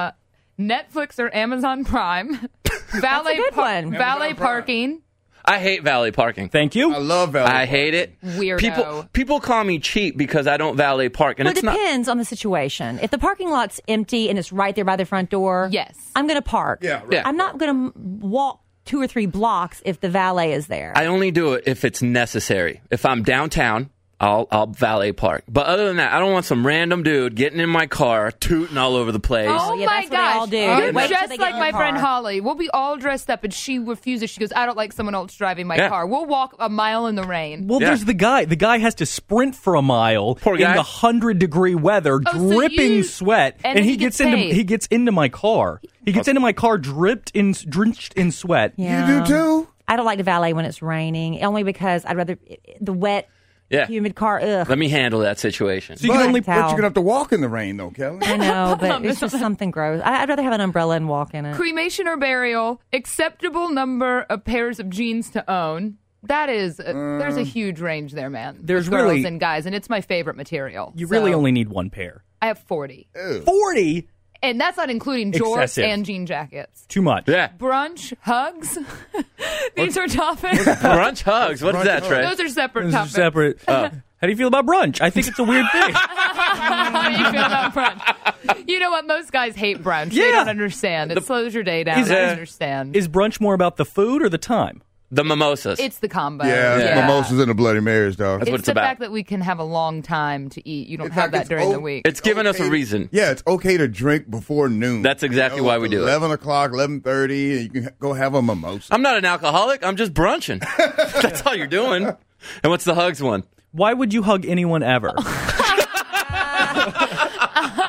Netflix or Amazon Prime. Valet good one. Valet parking. I hate valet parking. Thank you. I love valet. I hate it. Weirdo. People call me cheap because I don't valet park, and Well, it's it not. depends on the situation. If the parking lot's empty and it's right there by the front door, Yes. I'm going to park. Yeah, right. Yeah. I'm not going to walk 2 or 3 blocks if the valet is there. I only do it if it's necessary. If I'm downtown, I'll valet park. But other than that, I don't want some random dude getting in my car, tooting all over the place. Oh yeah, my that's what they all gosh. do. You're Wait till just they get like in my your friend car. Holly. We'll be all dressed up and she refuses. She goes, I don't like someone else driving my Yeah. car. We'll walk a mile in the rain. Well, Yeah. there's the guy. The guy has to sprint for a mile Poor in guy. the 100-degree weather, Oh, so dripping you- sweat, and he gets paid. he gets into my car. He gets into my car drenched in sweat. Yeah. You do too? I don't like to valet when it's raining, only because I'd rather the wet, Yeah. humid car. Ugh. Let me handle that situation. So you can only But you're gonna have to walk in the rain though, Kelly. I know, but it's just something gross. I'd rather have an umbrella and walk in it. Cremation or burial, acceptable number of pairs of jeans to own. That is, there's a huge range there, man. There's with girls really- and guys, and it's my favorite material. You So, really only need one pair. I have 40. 40? And that's not including jorts Excessive. and jean jackets. Too much. Yeah. Brunch, hugs. These are topics. Brunch hugs. What is that, Trey? Those are separate Those are topics. separate. How do you feel about brunch? I think it's a weird thing. How do you feel about brunch? You know what? Most guys hate brunch. They Yeah. don't understand. It slows your day down. Is- I understand. Is brunch more about the food or the time? The mimosas. It's the combo. Yeah, it's mimosas and the Bloody Marys, dog. That's what It's it's the about. fact that we can have a long time to eat. You don't In have fact, that it's during the o- week. It's giving us a reason. Yeah, it's okay to drink before noon. That's exactly why we do it. 11 o'clock, 11:30, and you can go have a mimosa. I'm not an alcoholic. I'm just brunching. That's all you're doing. And what's the hugs one? Why would you hug anyone ever?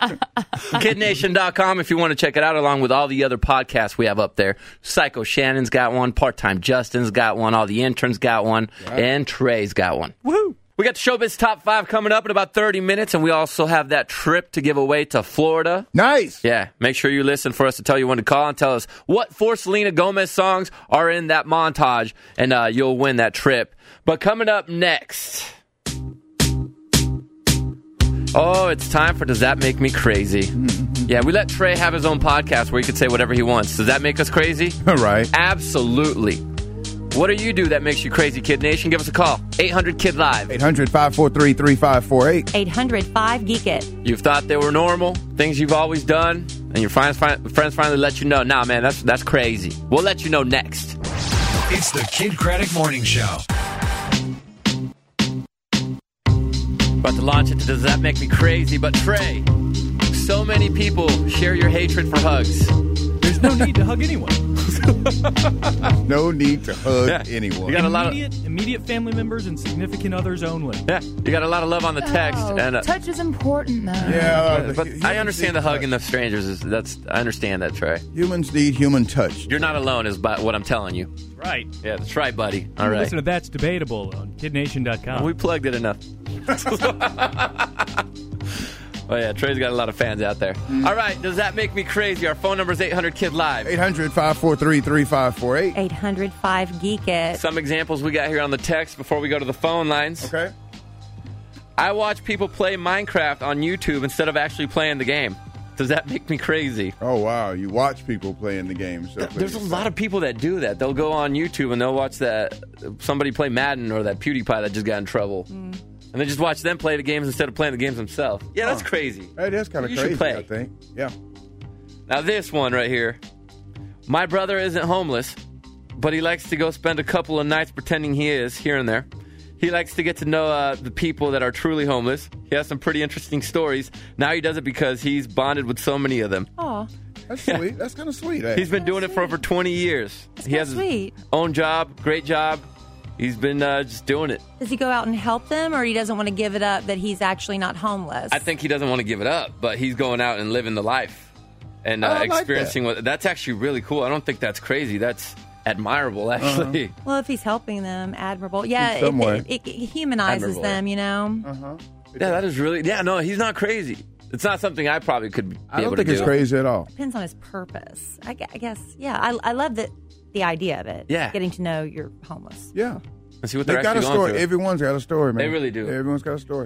KidNation.com if you want to check it out, along with all the other podcasts we have up there. Psycho Shannon's got one. Part-Time Justin's got one. All the interns got one. Right. And Trey's got one. Woo! We got the Showbiz Top 5 coming up in about 30 minutes, and we also have that trip to give away to Florida. Nice. Yeah, make sure you listen for us to tell you when to call and tell us what 4 Selena Gomez songs are in that montage, and you'll win that trip. But coming up next... Oh, it's time for Does That Make Me Crazy? Yeah, we let Trey have his own podcast where he can say whatever he wants. Does that make us crazy? Right. Absolutely. What do you do that makes you crazy, Kid Nation? Give us a call. 800-KID-LIVE. 800-543-3548. 800-5-GEEK-IT. You've thought they were normal, things you've always done, and your friends finally let you know, nah, man, that's crazy. We'll let you know next. It's the Kid Craddock Morning Show. About to launch into Does That Make Me Crazy? But Trey, so many people share your hatred for hugs. There's no need to hug anyone. No need to hug anyone. You got a lot of immediate family members and significant others only. Yeah, you got a lot of love on the text. And touch is important, though. Yeah, but I understand the hugging the strangers. I understand that, Trey. Humans need human touch. You're not alone, is what I'm telling you. Right. Yeah, that's right, buddy. All right. Listen to That's Debatable on KidNation.com. We plugged it enough. Oh, yeah, Trey's got a lot of fans out there. All right, Does That Make Me Crazy? Our phone number is 800-KID-LIVE. 800-543-3548. 800-5-GEEK-IT. Some examples we got here on the text before we go to the phone lines. Okay. I watch people play Minecraft on YouTube instead of actually playing the game. Does that make me crazy? Oh, wow. You watch people playing the game. So there's a lot of people that do that. They'll go on YouTube and they'll watch somebody play Madden or that PewDiePie that just got in trouble. And then just watch them play the games instead of playing the games themselves. Yeah, that's crazy. That is kind of crazy, should play. I think. Yeah. Now this one right here. My brother isn't homeless, but he likes to go spend a couple of nights pretending he is here and there. He likes to get to know the people that are truly homeless. He has some pretty interesting stories. Now he does it because he's bonded with so many of them. Aw. That's sweet. That's kind of sweet. He's been doing it for over 20 years. He has sweet. his own job, great job. He's been just doing it. Does he go out and help them, or he doesn't want to give it up that he's actually not homeless? I think he doesn't want to give it up, but he's going out and living the life and experiencing what. That's actually really cool. I don't think that's crazy. That's admirable, actually. Well, if he's helping them, admirable. Yeah, it humanizes them, you know? Yeah, that is really... Yeah, no, he's not crazy. It's not something I probably could be able to do. I don't think it's crazy at all. Depends on his purpose. I guess, yeah. I love the idea of it. Yeah. Getting to know you're homeless. Yeah. And see what they're got actually a story. going through. Everyone's got a story, man. They really do. Everyone's got a story.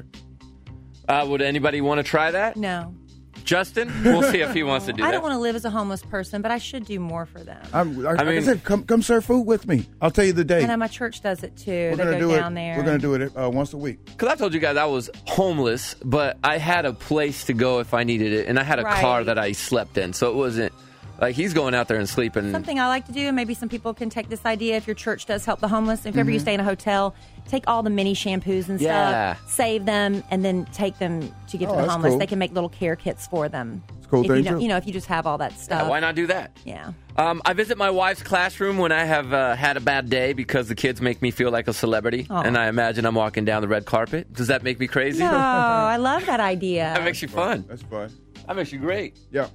Would anybody want to try that? No. Justin? We'll see if he wants to do that. I don't want to live as a homeless person, but I should do more for them. Like I said, come serve food with me. I'll tell you the date. I know my church does it too. We're They go down there. We're going to do it once a week. Because I told you guys I was homeless, but I had a place to go if I needed it, and I had a car that I slept in, so it wasn't like he's going out there and sleeping. Something I like to do, and maybe some people can take this idea if your church does help the homeless. If ever you stay in a hotel, take all the mini shampoos and stuff, save them, and then take them to give to the homeless. Cool. They can make little care kits for them. It's cool thing, too. You know, if you just have all that stuff. Yeah, why not do that? Yeah. I visit my wife's classroom when I have had a bad day because the kids make me feel like a celebrity, and I imagine I'm walking down the red carpet. Does that make me crazy? No, I love that idea. That makes you fun. That's fun. That makes you great. Yeah.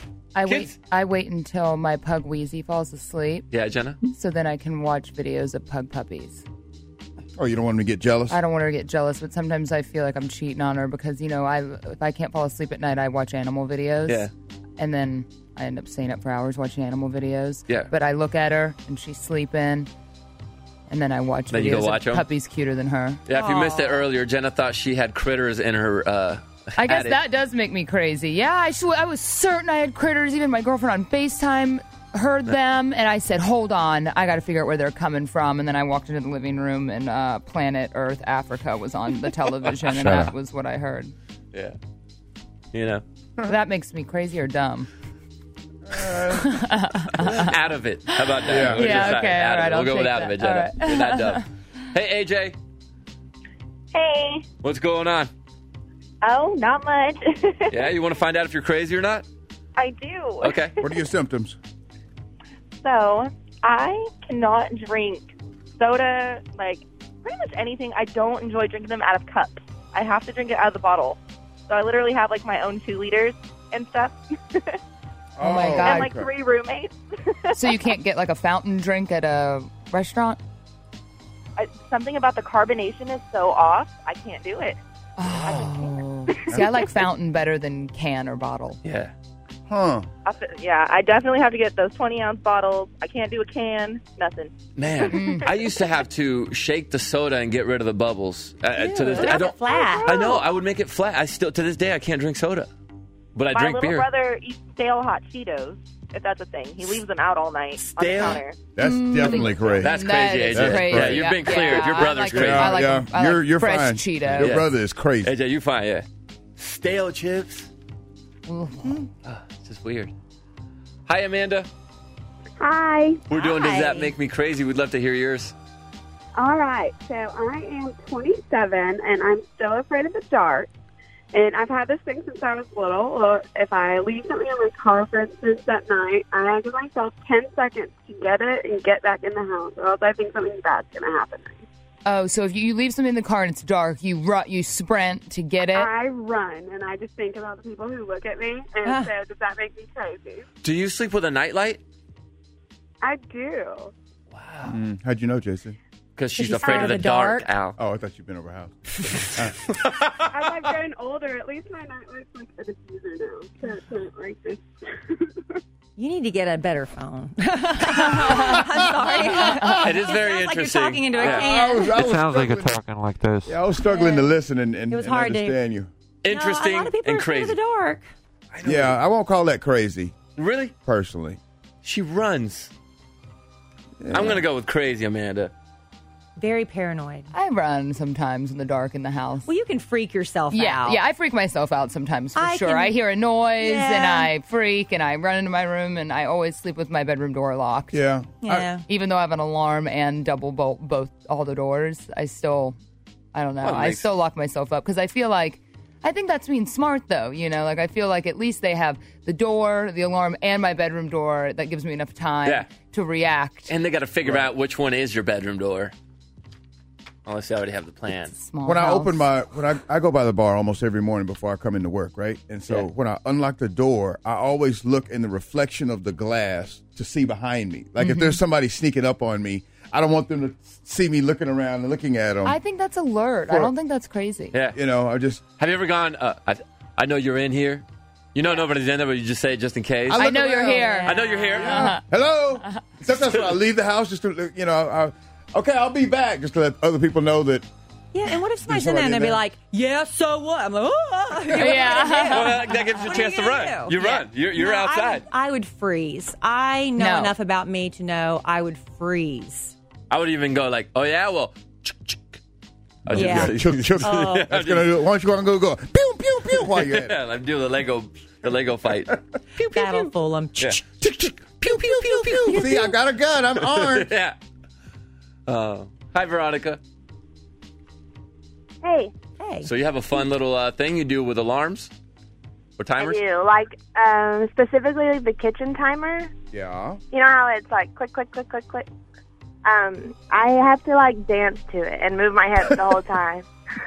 I wait until my pug Wheezy falls asleep. Yeah, Jenna? So then I can watch videos of pug puppies. Oh, you don't want me to get jealous? I don't want her to get jealous, but sometimes I feel like I'm cheating on her because, you know, if I can't fall asleep at night, I watch animal videos. Yeah. And then I end up staying up for hours watching animal videos. Yeah. But I look at her and she's sleeping. And then I watch then videos of puppies cuter than her. Yeah, if you missed it earlier, Jenna thought she had critters in her I guess that does make me crazy. Yeah, I was certain I had critters. Even my girlfriend on FaceTime heard them, and I said, hold on, I got to figure out where they're coming from. And then I walked into the living room, and Planet Earth Africa was on the television, and that was what I heard. Yeah. You know. That makes me crazy or dumb? Out of it. How about that? Yeah, okay, all right. We'll go with out of it, Jenna. Right. You're not dumb. Hey, AJ. Hey. What's going on? Oh, not much. Yeah, you want to find out if you're crazy or not? I do. Okay. What are your symptoms? So, I cannot drink soda, like, pretty much anything. I don't enjoy drinking them out of cups. I have to drink it out of the bottle. So I literally have like my own 2 liters and stuff. Oh my God. And like 3 roommates. So you can't get like a fountain drink at a restaurant? Something about the carbonation is so off. I can't do it. Oh. See, I like fountain better than can or bottle. Yeah. Huh. I definitely have to get those 20-ounce bottles. I can't do a can. Nothing. Man, I used to have to shake the soda and get rid of the bubbles. To this day, I don't flat. I know. I would make it flat. I still, to this day, I can't drink soda, but I drink beer. My little brother eats stale hot Cheetos, if that's a thing. He leaves them out all night on the counter. That's definitely crazy. That's crazy, That is AJ. crazy. Yeah, you've been cleared. Yeah, Your brother's crazy. I like You're fresh fine. Cheetos. Your brother is crazy. AJ, you fine, yeah. Stale chips. It's just weird. Hi, Amanda. Hi. We're doing Does That Make Me Crazy? We'd love to hear yours. All right. So I am 27, and I'm still afraid of the dark. And I've had this thing since I was little. If I leave something in my car, for instance, at night, I give myself 10 seconds to get it and get back in the house, or else I think something bad's going to happen. Oh, so if you leave something in the car and it's dark, you sprint to get it? I run, and I just think about the people who look at me and say, does that make me crazy? Do you sleep with a nightlight? I do. Wow. How'd you know, Jason? Because she's afraid of the dark, Al. Oh, I thought you'd been over house. As I've grown older, at least my nightlight's like a diffuser now, so it's not like this. You need to get a better phone. I'm sorry. It is very interesting. Like you're talking into a can. It sounds like you're talking like this. Yeah, I was struggling to listen and It was hard understand you. Interesting a lot of people and are afraid crazy. of the dark. Yeah, I won't call that crazy. Really? Personally. She runs. Yeah. I'm going to go with crazy, Amanda. Very paranoid. I run sometimes in the dark in the house. Well, you can freak yourself out. Yeah, I freak myself out sometimes for I sure. can- I hear a noise Yeah. and I freak and I run into my room and I always sleep with my bedroom door locked. Yeah. Yeah. Even though I have an alarm and double bolt both all the doors, I still don't know. Well, I still lock myself up because I feel like I think that's being smart though, you know, like I feel like at least they have the door, the alarm, and my bedroom door that gives me enough time to react. And they got to figure out which one is your bedroom door. Unless they already have the plan. When I open I go by the bar almost every morning before I come into work, right? And so when I unlock the door, I always look in the reflection of the glass to see behind me. Like if there's somebody sneaking up on me, I don't want them to see me looking around and looking at them. I think that's alert. I don't think that's crazy. Yeah. You know, I just... Have you ever gone, I know you're in here. You know nobody's in there, but you just say it just in case. I know you're here. I know you're here. Hello? Sometimes when I leave the house, just to, you know, okay, I'll be back, just to let other people know that... Yeah, and what if somebody's in there and they'd be like, yeah, so what? I'm like, oh. Well, that gives you a chance to run. You run. You're outside. I would freeze. I know enough about me to know I would freeze. I would even go like, oh, yeah, well... Yeah. That's gonna do it. Why don't you go and go pew pew pew while you're at it? Yeah, I'm doing the Lego fight. Pew, pew, That'll fool them. Yeah. Pew pew pew pew. See, I got a gun. I'm armed. Yeah. Hi, Veronica. Hey. So you have a fun little thing you do with alarms or timers? I do. Like, specifically the kitchen timer. Yeah. You know how it's like click, click, click, click, click? I have to, like, dance to it and move my head the whole time.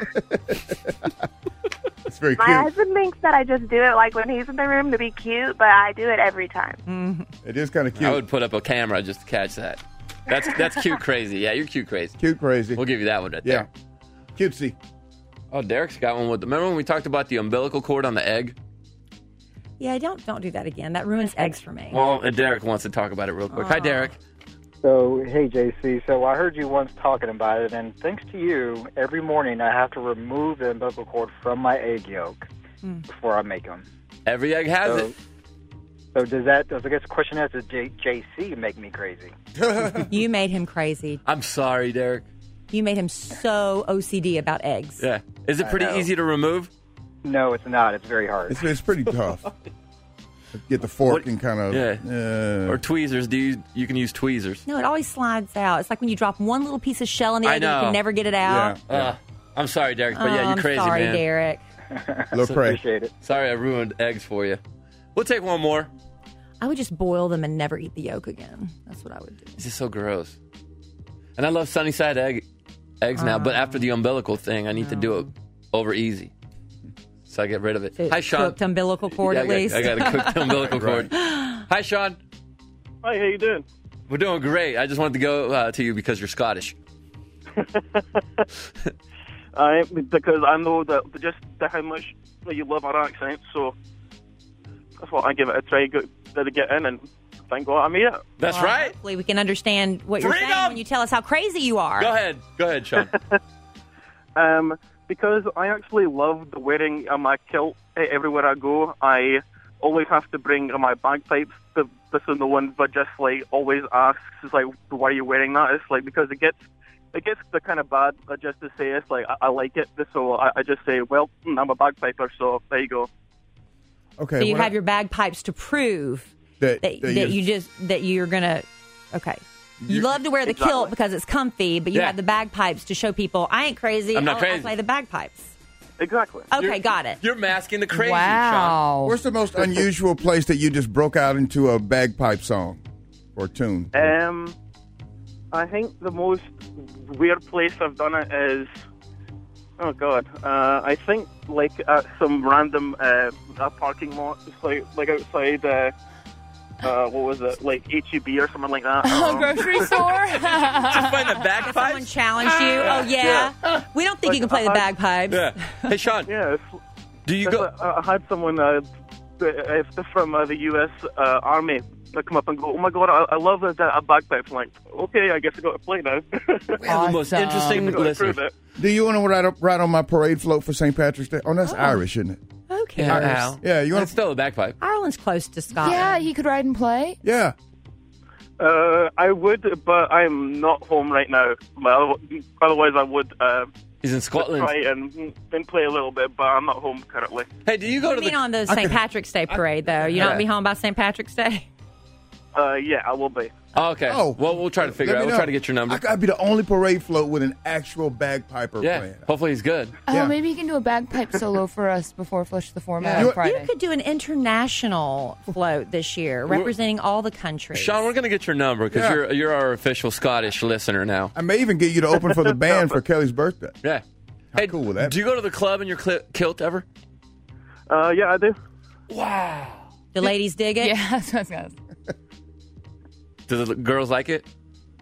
It's very My cute. husband thinks that I just do it, like, when he's in the room to be cute, but I do it every time. It is kind of cute. I would put up a camera just to catch that. That's cute crazy. Yeah, you're cute crazy. Cute crazy. We'll give you that one right Yeah. there. Cutesy. Oh, Derek's got one with... Remember when we talked about the umbilical cord on the egg? Yeah, don't do that again. That ruins eggs for me. Well, Derek wants to talk about it real quick. Hi, Derek. So, hey, JC. So I heard you once talking about it, and thanks to you, every morning I have to remove the umbilical cord from my egg yolk before I make them. Every egg has it. So does I guess the question is, does JC make me crazy? You made him crazy. I'm sorry, Derek. You made him so OCD about eggs. Yeah. Is it pretty easy to remove? No, it's not. It's very hard. It's pretty tough. Get the fork and kind of... Or tweezers. You can use tweezers. No, it always slides out. It's like when you drop one little piece of shell in the egg and you can never get it out. Yeah. I'm sorry, Derek, but yeah, you're crazy, I'm sorry, man. Derek. Appreciate it. Sorry I ruined eggs for you. We'll take one more. I would just boil them and never eat the yolk again. That's what I would do. It's just so gross. And I love sunny side eggs now, but after the umbilical thing, I need to do it over easy. so I get rid of it. Hi, Sean. Cooked umbilical cord, at least. I got a cooked umbilical cord. Hi, Sean. Hi, how you doing? We're doing great. I just wanted to go to you because you're Scottish. Because I know that just how much you love our accent, so that's what I give it a try to get in, and thank God I made it. That's right. Hopefully we can understand what you're saying when you tell us how crazy you are. Go ahead, Sean. Because I actually love the wearing of my kilt everywhere I go. I always have to bring my bagpipes. This is the one that just like always asks, is like, why are you wearing that? It's like because it gets the kind of bad just to say it's like I like it, so I just say, well, I'm a bagpiper, so there you go. Okay. So you have your bagpipes to prove that you're gonna. Okay. You love to wear the kilt because it's comfy, but you have the bagpipes to show people I ain't crazy. I'm not crazy. I play the bagpipes. Exactly. Okay, got it. You're masking the crazy. Wow. Sean. Where's the most unusual place that you just broke out into a bagpipe song or tune? I think the most weird place I've done it is, oh God, I think like at some random parking lot, just like outside. What was it, like H-E-B or something like that? Grocery store? Just playing the bagpipes? Someone challenged you? Oh, yeah. We don't think you can play the bagpipes. Yeah. Hey, Sean. Yeah. Do you go? I had someone from the U.S. Army come up and go, oh, my God, I love a bagpipe. I'm like, okay, I guess I got to play now. We have the most interesting listeners. Do you want to ride on my parade float for St. Patrick's Day? Oh, that's Irish, isn't it? Okay. Yeah, you want It's still a bagpipe. Ireland's close to Scotland. Yeah, he could ride and play. Yeah. I would, but I'm not home right now. Well, otherwise, I would. He's in Scotland. Try and play a little bit, but I'm not home currently. Hey, do you go to on the St. Patrick's Day parade, though? You don't be home by St. Patrick's Day? Yeah, I will be. Oh, okay. Oh, well, we'll try to figure out. We'll try to get your number. I gotta be the only parade float with an actual bagpiper playing. Hopefully he's good. Oh, maybe he can do a bagpipe solo for us before Flush the Format on Friday. You could do an international float this year, representing all the countries. Sean, we're going to get your number because you're our official Scottish listener now. I may even get you to open for the band for Kelly's birthday. Yeah. How cool with that? Do you go to the club in your kilt ever? Yeah, I do. Wow. The ladies dig it? Yeah, that's what I was going to say. Do the girls like it?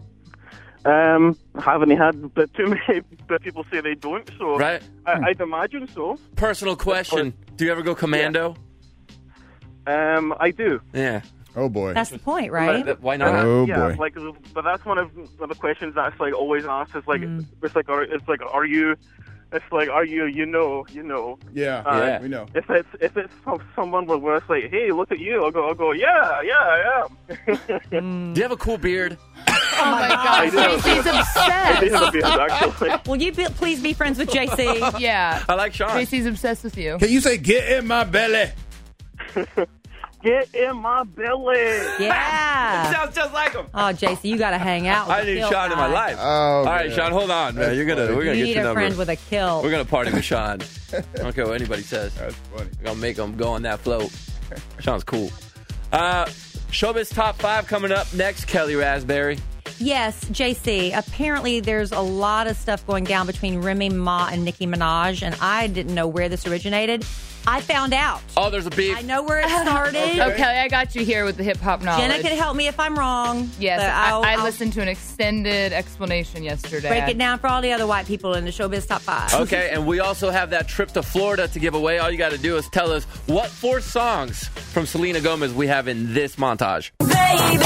Haven't had but too many people say they don't, so right? I'd imagine so. Personal question: do you ever go commando? Yeah. I do. Yeah. Oh boy. That's the point, right? Why not? Oh yeah, boy. But that's one of the questions that's like always asked. Is like are you? It's like, are you? You know. Yeah, we know. If it's someone where it's like, hey, look at you, I'll go, yeah, I am. Do you have a cool beard? Oh my God, JC's obsessed. I do have a beard, actually. Will you please be friends with JC? Yeah, I like Sean. JC's obsessed with you. Can you say, get in my belly? Get in my belly. Yeah. It sounds just like him. Oh, JC, you got to hang out with I need Sean in my life. Oh, all right, Sean, hold on, man. We're gonna you get need your a number. friend with a kilt. We're gonna party with Sean. I don't care what anybody says. That's funny. We're gonna make him go on that float. Sean's cool. Showbiz Top 5 coming up next. Kelly Raspberry. Yes, JC. Apparently, there's a lot of stuff going down between Remy Ma and Nicki Minaj, and I didn't know where this originated. I found out. Oh, there's a beef. I know where it started. Okay, I got you here with the hip hop knowledge. Jenna can help me if I'm wrong. Yes, I'll I listened to an extended explanation yesterday. Break it down for all the other white people in the Showbiz Top 5. Okay, and we also have that trip to Florida to give away. All you got to do is tell us what 4 songs from Selena Gomez we have in this montage. Baby.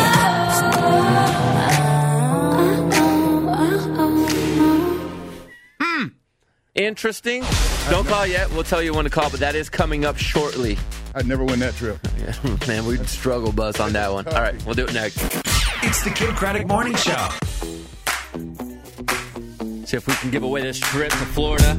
Interesting. Don't call yet. We'll tell you when to call, but that is coming up shortly. I'd never win that trip. Yeah, man, we'd struggle, Buzz, on that one. All right, we'll do it next. It's the Kim Craddock Morning Show. See if we can give away this trip to Florida.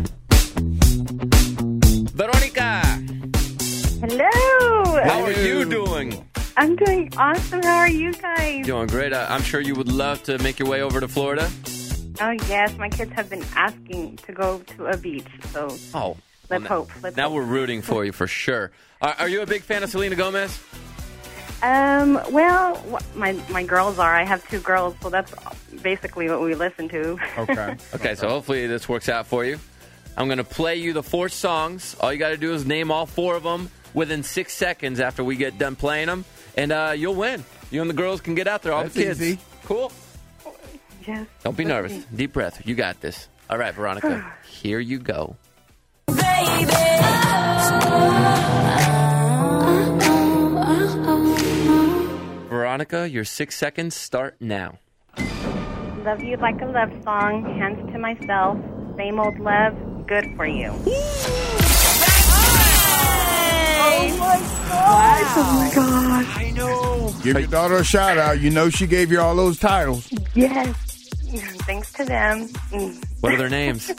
Veronica. Hello. How are you doing? I'm doing awesome. How are you guys? Doing great. I'm sure you would love to make your way over to Florida. Oh, yes. My kids have been asking to go to a beach, so let's hope. Now we're rooting for you for sure. Are you a big fan of Selena Gomez? Well, my girls are. I have 2 girls, so that's basically what we listen to. Okay. Okay, so hopefully this works out for you. I'm going to play you the 4 songs. All you got to do is name all 4 of them within 6 seconds after we get done playing them, and you'll win. You and the girls can get out there, all That's the kids. easy. Cool? Yes. Don't be nervous. Deep breath. You got this. All right, Veronica, here you go. Veronica, your 6 seconds start now. Love you like a love song. Hands to myself. Same old love. Good for you. Oh my God. I know. Give your daughter a shout out. You know she gave you all those titles. Yes. Thanks to them. What are their names?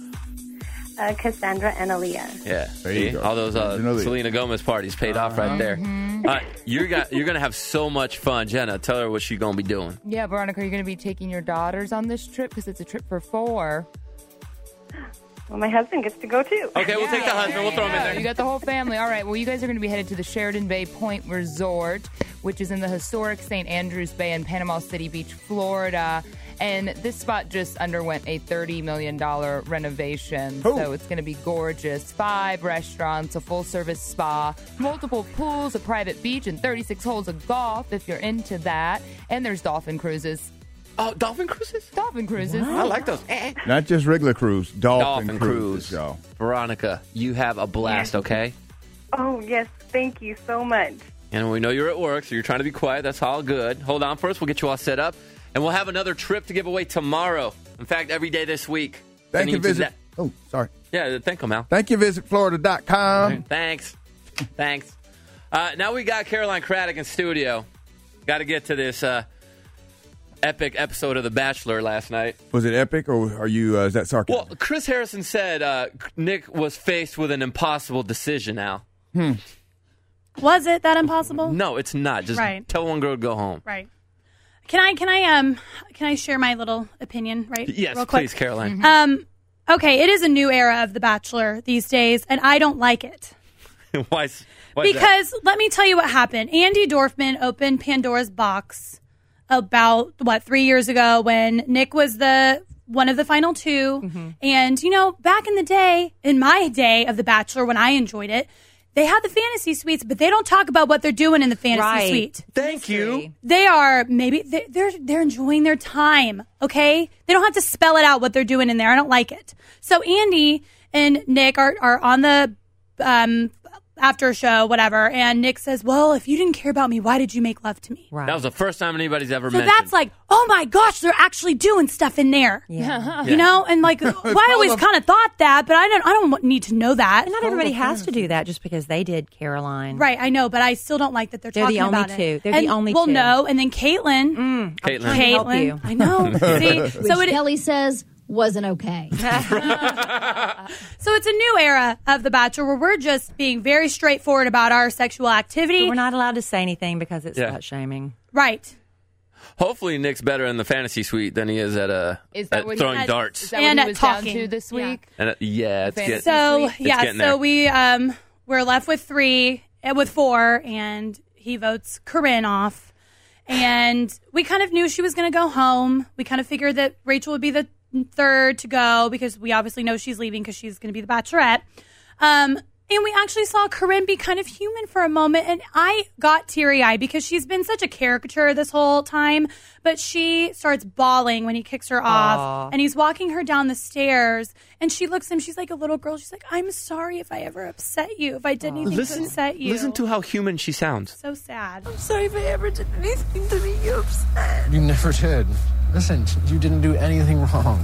Cassandra and Aaliyah. Yeah, There you go. all those Selena Gomez parties paid off right there. You're gonna have so much fun, Jenna. Tell her what she's gonna be doing. Yeah, Veronica, are you going to be taking your daughters on this trip? Because it's a trip for 4. Well, my husband gets to go too. Okay, we'll take the husband. We'll throw him in there. You got the whole family. All right, well, you guys are going to be headed to the Sheridan Bay Point Resort, which is in the historic St. Andrews Bay in Panama City Beach, Florida. And this spot just underwent a $30 million renovation. Ooh. So it's going to be gorgeous. 5 restaurants, a full-service spa, multiple pools, a private beach, and 36 holes of golf if you're into that. And there's dolphin cruises. Oh, dolphin cruises? Dolphin cruises. I like those. Not just regular cruise, dolphin cruise. cruises, y'all. Veronica, you have a blast, okay? Oh, yes. Thank you so much. And we know you're at work, so you're trying to be quiet. That's all good. Hold on first. We'll get you all set up. And we'll have another trip to give away tomorrow. In fact, every day this week. Thank you, visit. Oh, sorry. Yeah, thank you, Mal. Thank you, visit Florida.com. Thanks. Now we got Caroline Craddock in studio. Got to get to this epic episode of The Bachelor last night. Was it epic, or are you? Is that sarcasm? Well, Chris Harrison said Nick was faced with an impossible decision. Now, was it that impossible? No, it's not. Just tell one girl to go home. Right. Can I share my little opinion? Right. Yes, real quick? please, Caroline. Okay, it is a new era of The Bachelor these days, and I don't like it. Why? Because let me tell you what happened. Andy Dorfman opened Pandora's box about 3 years ago when Nick was one of the final 2. Mm-hmm. And back in the day, in my day of The Bachelor, when I enjoyed it, they had the fantasy suites, but they don't talk about what they're doing in the fantasy suite. Thank you. They are they're enjoying their time. Okay, they don't have to spell it out what they're doing in there. I don't like it. So Andy and Nick are on the after show, whatever, and Nick says, "Well, if you didn't care about me, why did you make love to me?" Right. That was the first time anybody's ever so mentioned. So that's like, oh my gosh, they're actually doing stuff in there. Yeah. And like, well, I always kind of thought that, but I don't need to know that. And not everybody has to do that just because they did Caroline. Right, I know, but I still don't like that they're talking about it. They're the only two. Well, no, and then Caitlyn. Caitlyn. I know. See, so Kelly says wasn't okay. So it's a new era of The Bachelor where we're just being very straightforward about our sexual activity. But we're not allowed to say anything because it's slut shaming. Right. Hopefully Nick's better in the fantasy suite than he is at throwing darts. Is that what he was down to this week? And it's getting so we're left with 4, and he votes Corinne off. And we kind of knew she was going to go home. We kind of figured that Rachel would be the third to go because we obviously know she's leaving because she's going to be the Bachelorette. And we actually saw Corinne be kind of human for a moment, and I got teary-eyed because she's been such a caricature this whole time, but she starts bawling when he kicks her off, and he's walking her down the stairs, and she looks at him, she's like a little girl, she's like, I'm sorry if I ever upset you, if I did anything to upset you. Listen to how human she sounds. So sad. I'm sorry if I ever did anything to make you upset. You never did. Listen, you didn't do anything wrong.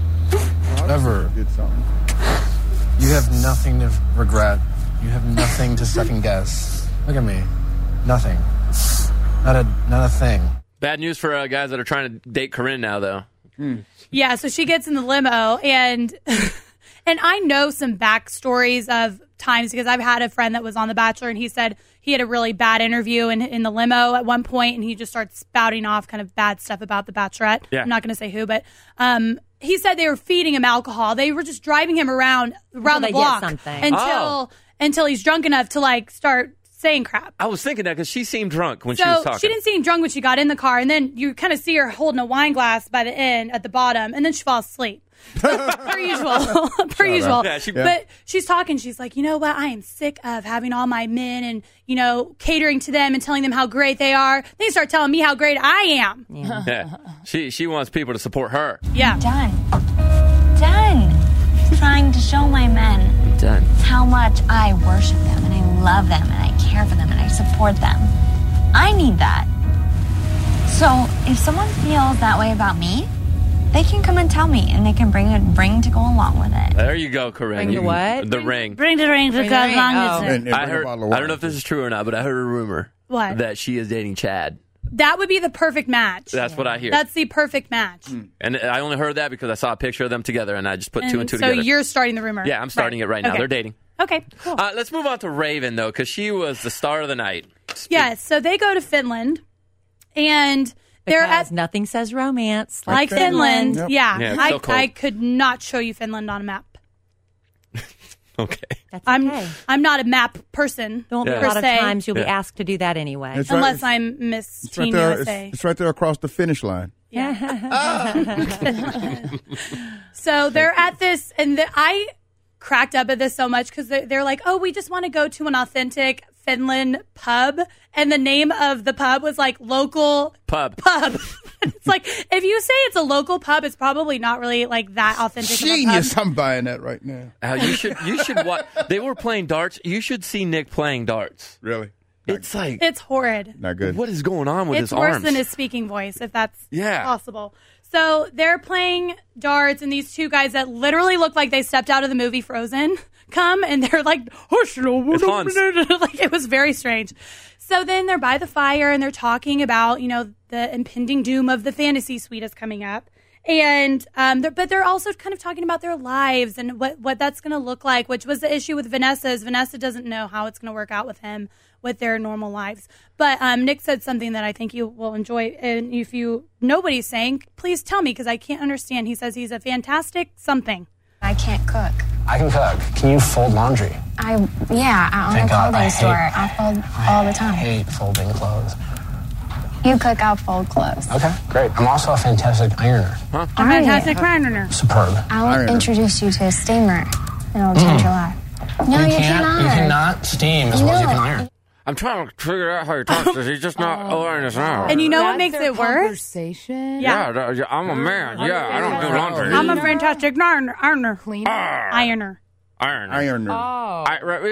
Ever. Good song. You have nothing to regret. You have nothing to second guess. Look at me. Nothing. Not a thing. Bad news for guys that are trying to date Corinne now, though. Yeah, so she gets in the limo, and I know some backstories of times because I've had a friend that was on The Bachelor, and he said he had a really bad interview in the limo at one point, and he just starts spouting off kind of bad stuff about the Bachelorette. Yeah. I'm not going to say who, but he said they were feeding him alcohol. They were just driving him around the block until he's drunk enough to like start saying crap. I was thinking that because she seemed drunk when she was talking. She didn't seem drunk when she got in the car, and then you kind of see her holding a wine glass by the end at the bottom, and then she falls asleep. Per usual. Yeah, But she's talking. She's like, you know what? I am sick of having all my men and, catering to them and telling them how great they are. They start telling me how great I am. Yeah. She wants people to support her. Yeah. Done. Trying to show my men Done. how much I worship them and I love them and I care for them and I support them. I need that. So if someone feels that way about me, they can come and tell me, and they can bring a ring to go along with it. There you go, Corinne. Bring the what? The ring. Bring the ring to go along with it. I don't know if this is true or not, but I heard a rumor What? that she is dating Chad. That would be the perfect match. That's what I hear. That's the perfect match. And I only heard that because I saw a picture of them together, and I just put two and two so together. you're starting the rumor. Yeah, I'm starting it right now. Okay. They're dating. Okay, cool. Let's move on to Raven, though, because she was the star of the night. Yes, so they go to Finland, and they're Because nothing says romance like Finland. Yep. Yeah, Yeah, it's so cold. I could not show you Finland on a map. Okay. That's okay. I'm not a map person. Don't per a lot of se, times you'll be asked to do that anyway. It's right- unless I'm Miss It's right Team there. USA. It's right there across the finish line. So they're at this, and I cracked up at this so much because they're like, oh, we just want to go to an authentic Finland pub. And the name of the pub was like local pub. It's like, if you say it's a local pub, it's probably not really like that authentic. Genius! Of a pub. I'm buying that right now. You should watch. They were playing darts. You should see Nick playing darts. Really? It's like It's horrid. Not good. What is going on with It's his worse arms? than his speaking voice, if that's Yeah. possible. So they're playing darts, and these two guys that literally look like they stepped out of the movie Frozen come, and they're like, It's Hans. like it was very strange. So then they're by the fire, and they're talking about, the impending doom of the fantasy suite is coming up. And but they're also kind of talking about their lives and what that's going to look like, which was the issue with Vanessa. Is Vanessa doesn't know how it's going to work out with him with their normal lives. But Nick said something that I think you will enjoy. And if you know what he's saying, please tell me because I can't understand. He says he's a fantastic something. I can't cook. I can cook. Can you fold laundry? I own a clothing store. I fold all the time. I hate folding clothes. You cook, I'll fold clothes. Okay, great. I'm also a fantastic ironer. A fantastic ironer. Superb. I'll introduce you to a steamer, and it'll change your life. No, you cannot. You cannot steam as well as you can iron. I'm trying to figure out how you talk because he's just not awareness now. And you know what makes it worse? Conversation. Yeah. Yeah, I'm a man. Yeah, I don't do laundry. I'm a fantastic ironer. Cleaner. Ironer. Ironer. Oh.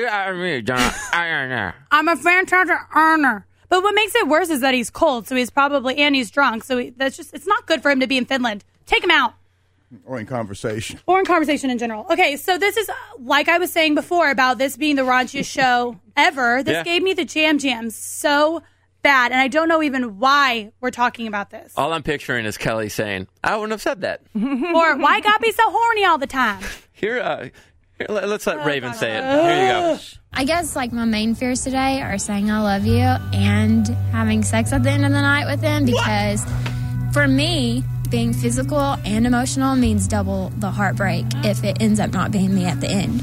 Ironer. I'm a fantastic ironer. But what makes it worse is that he's cold, so he's drunk. So it's not good for him to be in Finland. Take him out. Or in conversation. Or in conversation in general. Okay, so this is, like I was saying before about this being the raunchiest show ever. This gave me the jams so bad, and I don't know even why we're talking about this. All I'm picturing is Kelly saying, I wouldn't have said that. Or, why got me so horny all the time? Here, let's let Raven say it. Here you go. I guess like my main fears today are saying I love you and having sex at the end of the night with him because for me, being physical and emotional means double the heartbreak if it ends up not being me at the end.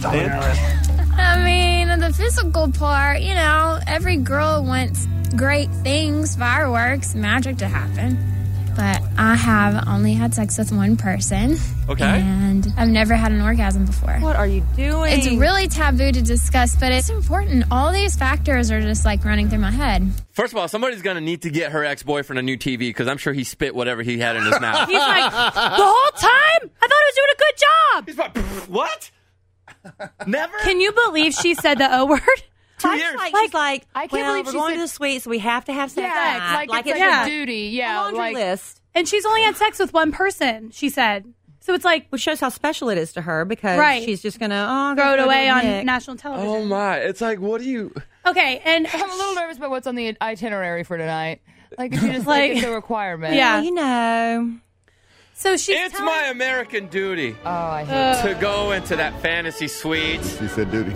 I mean, the physical part, every girl wants great things, fireworks, magic to happen. But I have only had sex with one person. Okay. And I've never had an orgasm before. What are you doing? It's really taboo to discuss, but it's important. All these factors are just like running through my head. First of all, somebody's going to need to get her ex-boyfriend a new TV because I'm sure he spit whatever he had in his mouth. He's like, the whole time? I thought I was doing a good job. He's like, what? Never? Can you believe she said the O word? 2 years. She's like, I can't we're believe she going said- to the suite, so we have to have sex. Yeah, tonight. it's like a duty. Yeah, a laundry list. And she's only had sex with one person, she said. So it's like, which shows how special it is to her because she's just going to throw it away on national television. Oh, my. It's like, what do you... Okay, and I'm a little nervous about what's on the itinerary for tonight. Like, if you just like it's a requirement. Yeah. So it's my American duty. Oh, I hate to go into that fantasy suite. She said duty.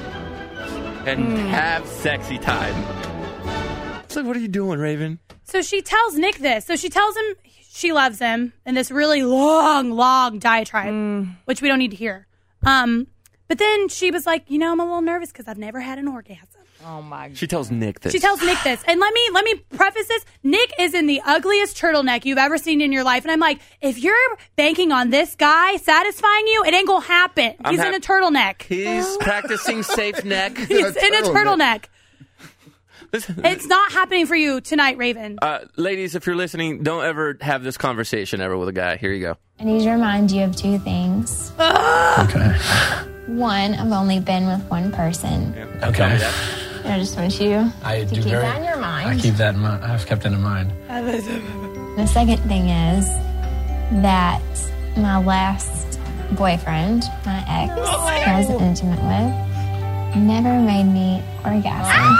And have sexy time. It's like, what are you doing, Raven? So she tells Nick this. So she tells him she loves him in this really long diatribe, which we don't need to hear. But then she was like, I'm a little nervous because I've never had an orgasm. Oh my God. She tells Nick this. She tells Nick this. And let me preface this. Nick is in the ugliest turtleneck you've ever seen in your life. And I'm like, if you're banking on this guy satisfying you, it ain't gonna happen. He's in a turtleneck. He's practicing safe neck. He's in a turtleneck. It's not happening for you tonight, Raven. Ladies, if you're listening, don't ever have this conversation ever with a guy. Here you go. I need to remind you of two things. Okay. One, I've only been with one person. Okay. I just want you to keep that in your mind. I keep that in mind. I've kept it in mind. The second thing is that my last boyfriend, my ex, who I was intimate with, never made me orgasm.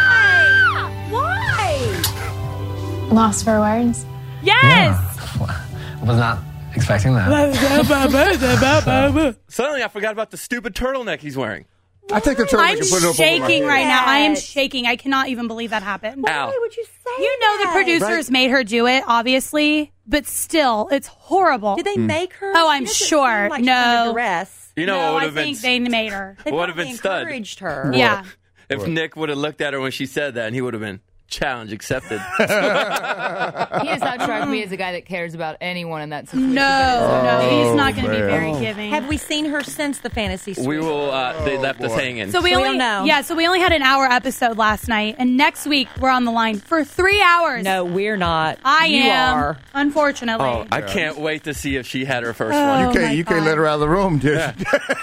Why? Lost for words? Yes! Yeah. I was not expecting that. Suddenly I forgot about the stupid turtleneck he's wearing. I take the turtleneck and put it up over my shaking head. right now. I am shaking. I cannot even believe that happened. Why would you say You know the producers made her do it, obviously, but still, it's horrible. Did they make her? Oh, I'm It doesn't sure. seem like she's under No. duress. You know No, what would I have been? think they made her. They Would have probably been stud. encouraged her. Yeah. If Nick would have looked at her when she said that, and he would have been challenge accepted. He does not strike me as a guy that cares about anyone in that situation. No, he's not going to be very Oh. giving. Have we seen her since the fantasy suite? We will. They left us hanging. So we only know. Yeah, so we only had an hour episode last night, and next week we're on the line for 3 hours. No, we're not. You am. are. Unfortunately. Oh, I can't wait to see if she had her first one. You can't let her out of the room, dude.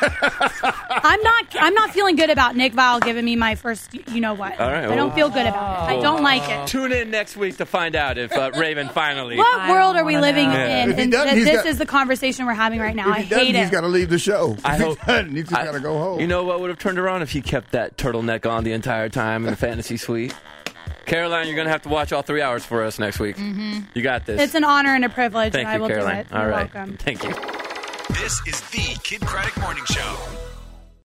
I'm not feeling good about Nick Viall giving me my first. You know what? All right, I don't feel good about it. I don't like it. Tune in next week to find out if Raven finally. What world are we living Yeah. in? If he And doesn't, that he's this got- is the conversation we're having right now. I If he doesn't, hate he's it. got to leave the show. I hope. He's just got to go home. You know what would have turned her on if he kept that turtleneck on the entire time in the fantasy suite? Caroline, you're going to have to watch all 3 hours for us next week. Mhm. You got this. It's an honor and a privilege, Thank and I you, will Caroline. do it. All You're right. welcome. Thank you. This is the Kid Craddock Morning Show.